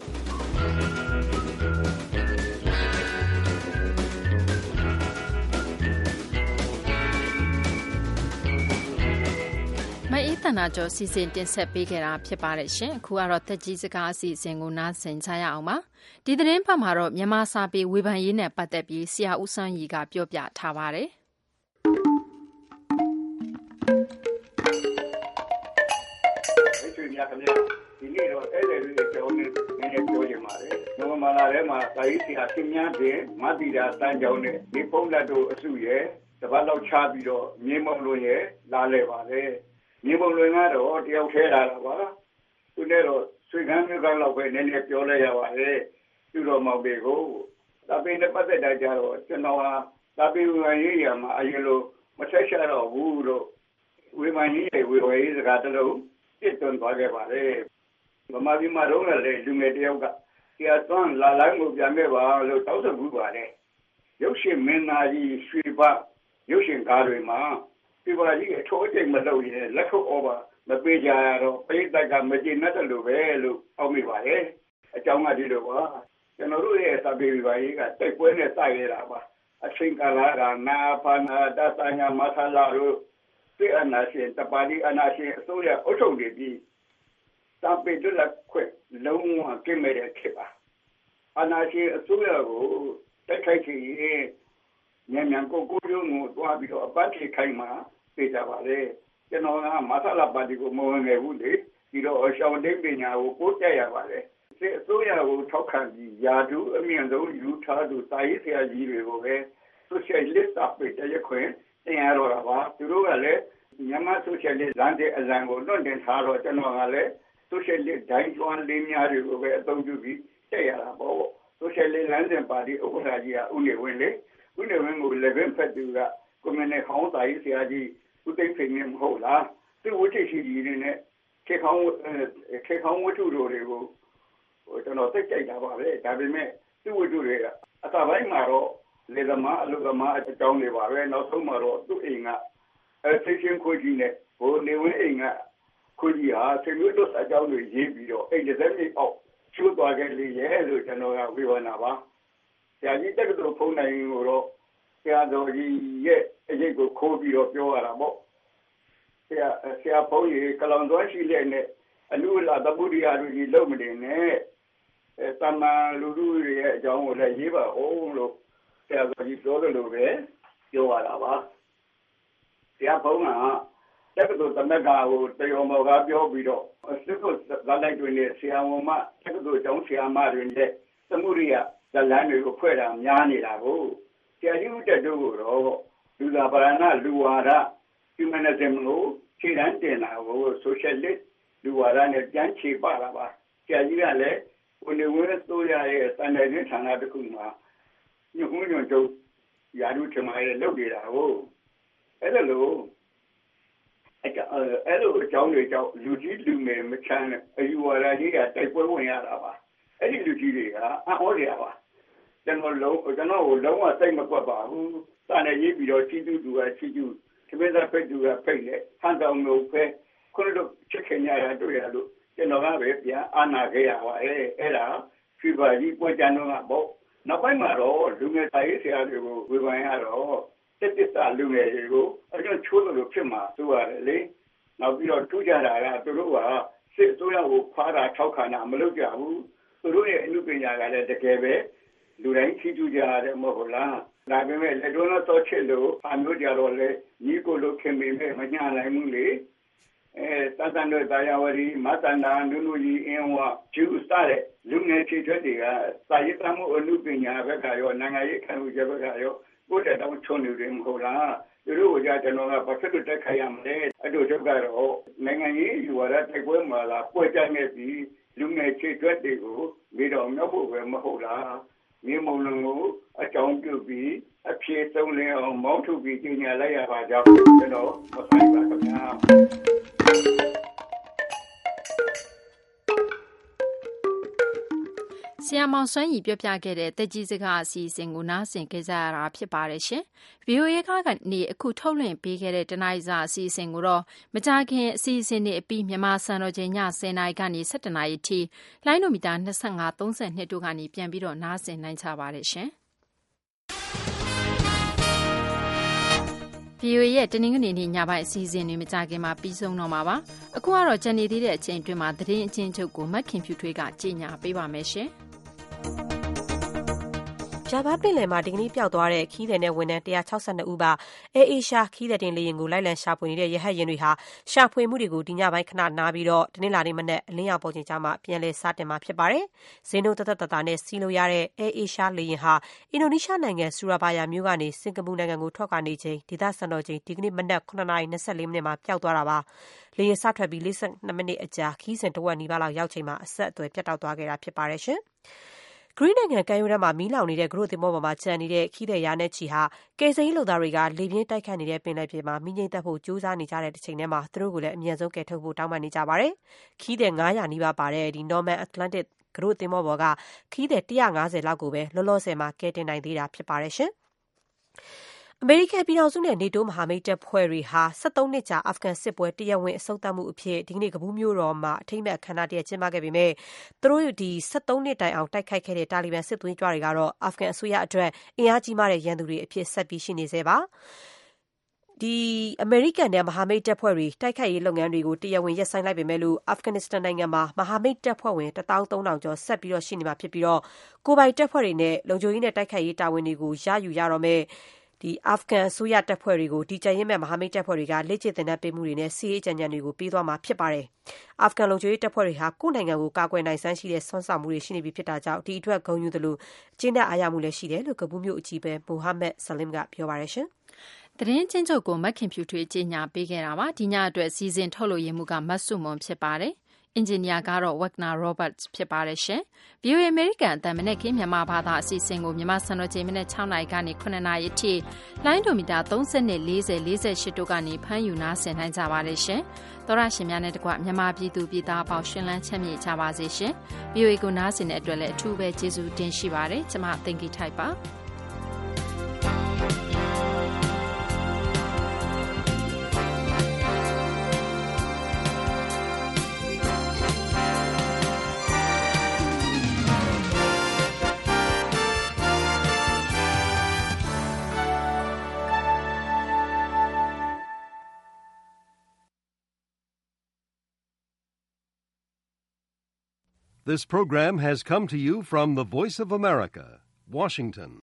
မအေးတနာကျော်စီစဉ်တင်ဆက်ပေးခဲ့တာဖြစ်ပါတယ်ရှင်အခုကတော့တက်ကြီးစကားအစီအစဉ်ကိုနားဆင်ကြရအောင်ပါဒီသတင်းပတ်မှာတော့မြန်မာစာပေဝေဖန်ရေးနဲ့ပတ်သက်ပြီးဆရာဦးစန်းရီကပြောပြထားပါတယ်ဒီနေ့တော့အဲ့ဒီတွေကြောင်းနေပြောချင်ပါတယ်။နိုဝင်ဘာလထဲမှာစာရေးဆရာခင်များပြင်မတ္တိရာတန်းကြောင်းနဲ့ဒီပုံလက်တို့အစုရဲ့တပတ်လောက်ချပြီးတော့မြေမုံလွင်ရဲ့လာလဲပါလေ။မြေမုံလွင်ကတော့တယောက်ထဲလာတာပါ။သူနဲ့တော့ဆွေကန်းမျိုးကလောက်ပဲနည်းနည်းပြောလိုက်ရပါတယ်။သူတော်မောင်တွေကိုစာပေနဲ့ပတ်သက်တာကြတော့ကျွန်တော်ဟာစာပေဝင်ရေးရမှာအရင်လိုမဆက်ရှာတော့ဘူးလို့ဝေမန်ကြီးရဲ့ဝေဝေးစကားတလုံးပြစ်သွင်းသွားခဲ့ပါလေ။ဗမာပြည်မှာတော့လည်းလူငယ်တယောက်ကဆရာသွန်းလာလိုက်မှုပြန်ခဲ့ပါလို့တောင်းဆိုမှုပါတယ်။ရုပ်ရှင်မင်းသားကြီးရွှေဘရုပ်ရှင်ကားတွေမှာပြပါကြီးအထိုးအကျိတ်မလုပ်ရင်လက်ခုပ်ဩဘာမပေးကြရတော့ပိတ်တိုက်ကမကျေနပ်တယ်လို့ပဲလို့အောက်မိပါတယ်။အကြောင်းကဒီလိုပါကျွန်တော်တို့ရဲ့စာပေပါကြီးကတိုက်ပွဲနဲ့စရတာပါ။အချိန်ကာလကနာဖနာတသညာမဆလာတို့ဒီအနာရှင်တပါတိအနာရှင်အစိုးရအုပ်ချုပ်နေပြီးစာပေတွေလက်ခွဲလုံးဝကင်းမဲ့တဲ့ခေတ်ပါအနာရှင်အစိုးရကိုတိုက်ခိုက်ချင်ရင်မြန်ကိုရုံးကိုတွားပြီးတော့အပတ်ထိခိုင်းမှာပြေးကြပါလေကျွန်တော်ကမဆလာပါတီကိုမဝင်ခဲ့ဘူးလေပြီးတော့ရှောင်းတိတ်ပညာကိုပို့ကြရပါလေဒီအစိုးရကိုထောက်ခံပြီးယာဒူအမြင့်ဆုံးယူထားသူတာရေးဆရာကြီးတွေကိုပဲဆိုရှယ်လစ်စာပေတရခွင့်တင်ရတော့တာပါသူတို့ကလည်းမြန်မာဆိုရှယ်လစ်လမ်းတဲ့အလံကိုလွတ်တင်ထားတော့ကျွန်တော်ကလည်းဆိုရှယ်လစ်ဒိုင်းကျွမ်းလေးများတွေကိုပဲအသုံးပြုပြီးတက်ရတာပေါ့ဆိုရှယ်လစ်လမ်းစဉ်ပါတီဥက္ကဋ္ဌကြီးကဦးနေဝင်းလေဦးနေဝင်းကို11ဖက်သူကကွန်မြူနတီခေါင်းစာရေးဆရာကြီးဦးသိန်းစိန်နဲ့မဟုတ်လားသူဝိသေရှိကြီးနဲ့ခေခေါင်းဝတ္ထုတွေကိုကျွန်တော်သိကြိုက်တာပါပဲဒါပေမဲ့သူဝတ္ထုတွေကအသာပိုင်းမှာတော့လေသမားအလုပ်သမားအကြောင်းတွေပါပဲနောက်ဆုံးမှာတော့သူ့အိမ်ကသိချင်းခွေးကြီးနဲ့ဟိုနေဝင်းအိမ်ကခွေးကြီးဟာဆွေမျိုးတို့အကြောင်းတွေရေးပြီးတော့အိမ်တစ်သက်မြေအောက်ချိုးသွားခဲ့လေရဲ့လို့ကျွန်တော်ကဝေဖန်တာပါဆရာကြီးတက္ကသိုလ်ဖုန်းနိုင်ကိုတော့ဆရာတော်ကြီးရဲ့အရေးကိုခိုးပြီးတော့ပြောရတာပေါ့ဆရာဖုန်းကြီးကလောင်သွန်းရှိလက်နဲ့အလူလာတပုရိယာတို့ကြီးလုံးမတင်နဲ့တမန်လူလူရဲ့အကြောင်းကိုလည်းရေးပါအောင်လို့ဆရာတော်ကြီးပြောတယ်လို့ပဲပြောရတာပါဆရာဖုန်းကတက္ကသိုလ်သမက်ကကိုတယောမောကပြောပြီးတော့စစ်ကိုဇာတ်လိုက်တွင်နဲ့ဆရာဝန်မတက္ကသိုလ်ကျောင်းဆရာမတွေနဲ့သမှုရိယဇလန်းတွေကိုဖွဲ့တာများနေတာကိုဆရာကြီးဦးတက်တို့ကတော့လူသားပါရဏလူဝါဒ humanism ကိုခြေတန်းတင်တာကို socialist လူဝါဒနဲ့ပြန်ခြေပတာပါဆရာကြီးကလည်းဝန်တွေဝန်ဆိုရရဲ့စံနယ်တွင်ဌာနတစ်ခုမှာညွှန်ညွှန်ချုပ်ရာထူးထမရဲ့လုပ်နေတာကိုအဲ့လိုအကြောင်းတွေကြောင့်လူကြီးလူငယ်မချမ်းအယူဝါဒကြီးကတိုက်ပွဲဝင်ရတာပါအဲ့ဒီလူကြီးတွေကအံ့ဩကြပါကျွန်တော်ကိုလုံးဝစိတ်မကွက်ပါဘူးစာနယ်ရေးပြီးတော့ချီးကျူးသူကချီးကျူးသမင်းသားဖိတ်သူကဖိတ်လေဟန်ဆောင်လို့ပဲခုနတို့ချစ်ခင်ရတာတွေ့ရလို့ကျွန်တော်ကပဲပြန်အာနာခဲ့ရပါအဲ့ဒါဖေဖော်ဝါရီပွဲကြတော့ကပေါ့နောက်ပိုင်းမှာတော့လူငယ်သားရေးဆရာတွေကိုဝေဖန်ရတော့တက်တက်လူငယ်တွေကိုအကျဉ်းချိုးလို့ဖြစ်မှာဆိုရတယ်လေနောက်ပြီးတော့ထူးခြားတာကသူတို့ကစစ်အစိုးရကိုခွာတာထောက်ခံတာမလုပ်ကြဘူးသူတို့ရဲ့အမှုပညာကလည်းတကယ်ပဲလူတိုင်းချီးကျူးကြရတယ်မဟုတ်လားဒါပေမဲ့လက်တွန်းတော့ချစ်လို့အမျိုးကြတော့လေညီကိုလိုခင်မိမဲ့မညာနိုင်ဘူးလေတသန်တို့တရားဝရီမသန္တာနုနုကြီးအင်းဝကျူစတဲ့လူငယ်ချီထွက်တွေကစာရေးသားမှုအမှုပညာဘက်ကရောနိုင်ငံရေးခံယူချက်ဘက်ကရောကိုယ်တတောင်ချုံနေတယ်မဟုတ်လားသူတို့ကကျွန်တော်ကဘာဖြစ်လို့တက်ခိုင်းရမလဲအဲ့တို့ချုပ်ကတော့နိုင်ငံရေးယူဝါဒတိုက်ပွဲမှာလာပွဲကြနေပြီးလူငယ်ချီထွက်တွေကိုမိတော်မြောက်ဖို့ပဲမဟုတ်လားမြေမုံလုံးကိုအကြောင်းပြုပြီးအဖြေသုံးလင်းအောင်မောင်းထုတ်ပြီးညှာလိုက်ရပါကြောင်းကျွန်တော်မဆိုင်ပါခင်ဗျာဆရာမောင်စွမ်းရီပြောပြခဲ့တဲ့တက်ကြီးစကားအစီအစဉ်ကိုနားဆင်ကြရတာဖြစ်ပါတယ်ရှင်။ VOA ကနေအခုထုတ်လွှင့်ပေးခဲ့တဲ့တနားရီစာအစီအစဉ်ကိုတော့မကြာခင်အစီအစဉ်တွေအပြီးမြန်မာစံတော်ချိန်ည10:00နာရီကနေ17:00နာရီထိလိုင်းနိုမီတာ25 32တို့ကနေပြန်ပြီးတော့နားဆင်နိုင်ကြပါတယ်ရှင်။ VOA ရဲ့တနင်္ဂနွေနေ့ညပိုင်းအစီအစဉ်တွေမကြခင်မှာပြီးဆုံးတော့မှာပါ။အခုကတော့ကြံနေသေးတဲ့အချိန်အတွင်းမှာသတင်းအချင်းချုပ်ကိုမတ်ခင်ဖြူထွေးကကြေညာပေးပါမယ်ရှင်။ဂျာဗားပင်လယ်မှာဒီကနေ့ပျောက်သွားတဲ့ခီးသည်နဲ့ဝန်ထမ်း162ဦးပါAirAsia ခီးသည်တင်လေယာဉ်ကိုလိုက်လံရှာဖွေနေတဲ့ရဟတ်ယာဉ်တွေဟာရှာဖွေမှုတွေကိုဒီညပိုင်းခဏနားပြီးတော့တနင်္လာနေ့မနက်အလင်းရောင်ပေါ်ချိန်ကျမှပြန်လည်စတင်မှာဖြစ်ပါတယ်။ဈေးနှုန်းသက်သာနဲ့စီးလို့ရတဲ့ AirAsia လေယာဉ်ဟာအင်ဒိုနီးရှားနိုင်ငံဆူရာဘာယာမြို့ကနေစင်ကာပူနိုင်ငံကိုထွက်ခွာနေချိန်ဒေသစံတော်ချိန်ဒီကနေ့မနက်9:24မိနစ်မှာပျောက်သွားတာပါ။လေယာဉ်စထွက်ပြီး42မိနစ်အကြာခီးစဉ်တဝက်နီးပါးလောက်ရောက်ချိန်မှာအဆက်အသွယ်ပြတ်တောက်သွားခဲ့တာဖြစ်ပါတယ်ရှင်။ဂရိနိုင်ငံကမ်းရိုးတန်းမှာမီးလောင်နေတဲ့ဂရုသင်္ဘောပေါ်မှာကျန်နေတဲ့ခီးသည်ရာနဲ့ချီဟာကယ်ဆယ်ရေးလုပ်သားတွေကလေပြင်းတိုက်ခတ်နေတဲ့ပင်လယ်ပြင်မှာမီးငြိမ်းသတ်ဖို့ကြိုးစားနေကြတဲ့တစ်ချိန်တည်းမှာသူတို့ကိုလည်းအမြန်ဆုံးကယ်ထုတ်ဖို့တောင်းပန်နေကြပါတယ်။ခီးသည်900နီးပါးပါတဲ့ဒီ Norman Atlantic ဂရုသင်္ဘောပေါ်ကခီးသည်150လောက်ကိုပဲလောလောဆယ်မှာကယ်တင်နိုင်သေးတာဖြစ်ပါတယ်ရှင်။အမေရိကန်ပြည်ထောင်စုနဲ့နေတိုးမဟာမိတ်တပ်ဖွဲ့တွေဟာ73နှစ်ကြာအာဖဂန်စစ်ပွဲတရားဝင်အဆုံးသတ်မှုအဖြစ်ဒီကနေ့ကဘူးမြို့တော်မှာအထိမ်းအမှတ်အခမ်းအနားတရက်ကျင်းပခဲ့ပေမဲ့သူတို့ဒီ73နှစ်တိုင်အောင်တိုက်ခိုက်ခဲ့တဲ့တာလီဘန်စစ်သွေးကြွတွေကတော့အာဖဂန်အစိုးရအတွက်အင်အားကြီးမားတဲ့ရန်သူတွေအဖြစ်ဆက်ပြီးရှိနေသေးပါအမေရိကန်နဲ့မဟာမိတ်တပ်ဖွဲ့တွေတိုက်ခိုက်ရေးလုပ်ငန်းတွေကိုတရားဝင်ရပ်ဆိုင်းလိုက်ပေမဲ့လို့အာဖဂန်နစ္စတန်နိုင်ငံမှာမဟာမိတ်တပ်ဖွဲ့ဝင်13000ကျော်ဆက်ပြီးတော့ရှိနေမှာဖြစ်ပြီးတော့ကိုယ်ပိုင်တပ်ဖွဲ့တွေနဲ့လုံခြုံရေးနဲ့တိုက်ခိုက်ရေးတာဝန်တွေကိုရယူရတော့မယ်အာဖဂန်အစိုးရတပ်ဖွဲ့တွေကိုဒီကြရင်မဲ့မဟာမိတ်တပ်ဖွဲ့တွေကလက်ကျင့်သင်တန်းပေးမှုတွေနဲ့စီးရေးကြံကြံတွေကိုပေးသွားမှာဖြစ်ပါတယ်။အာဖဂန်လုံခြုံရေးတပ်ဖွဲ့တွေဟာကိုယ့်နိုင်ငံကိုကာကွယ်နိုင်စွမ်းရှိတဲ့ဆွမ်းဆောင်မှုတွေရှိနေပြီဖြစ်တာကြောင့်ဒီအတွက်ဂုဏ်ယူသလိုအကျဉ်းသားအားရမှုလည်းရှိတယ်လို့ကဘူးမြို့အကြီးပဲမိုဟာမက်ဆလင်ကပြောပါရရှင်။သတင်းချင်းချုပ်ကိုမတ်ခင်ဖြူထွေးကြေညာပေးခဲ့တာပါ။ဒီညအတွက်စီစဉ်ထုတ်လို့ရမှုကမတ်ဆုမွန်ဖြစ်ပါတယ်။အင်ဂျင်နီယာကတော့ Wagner Roberts ဖြစ်ပါတယ်ရှင်။ VOA အမေရိကန်အသံမနက်ခင်းမြန်မာဘာသာအစီအစဉ်ကိုမြန်မာစံတော်ချိန်မနက်6:00နာရီကနေ9:00နာရီအထိလိုင်းဒိုမီတာ30နဲ့40 48တို့ကနေဖမ်းယူနားဆင်နိုင်ကြပါတယ်ရှင်။သောရရှင်များနဲ့တကွမြန်မာပြည်သူပြည်သားအပေါင်းရှင်လန်းချမ်းမြေ့ကြပါစေရှင်။ VOA ကိုနားဆင်တဲ့အတွက်လည်းအထူးပဲကျေးဇူးတင်ရှိပါတယ်။ကျွန်မသင်္ကီထိုက်ပါ။ This program has come to you from the Voice of America, Washington.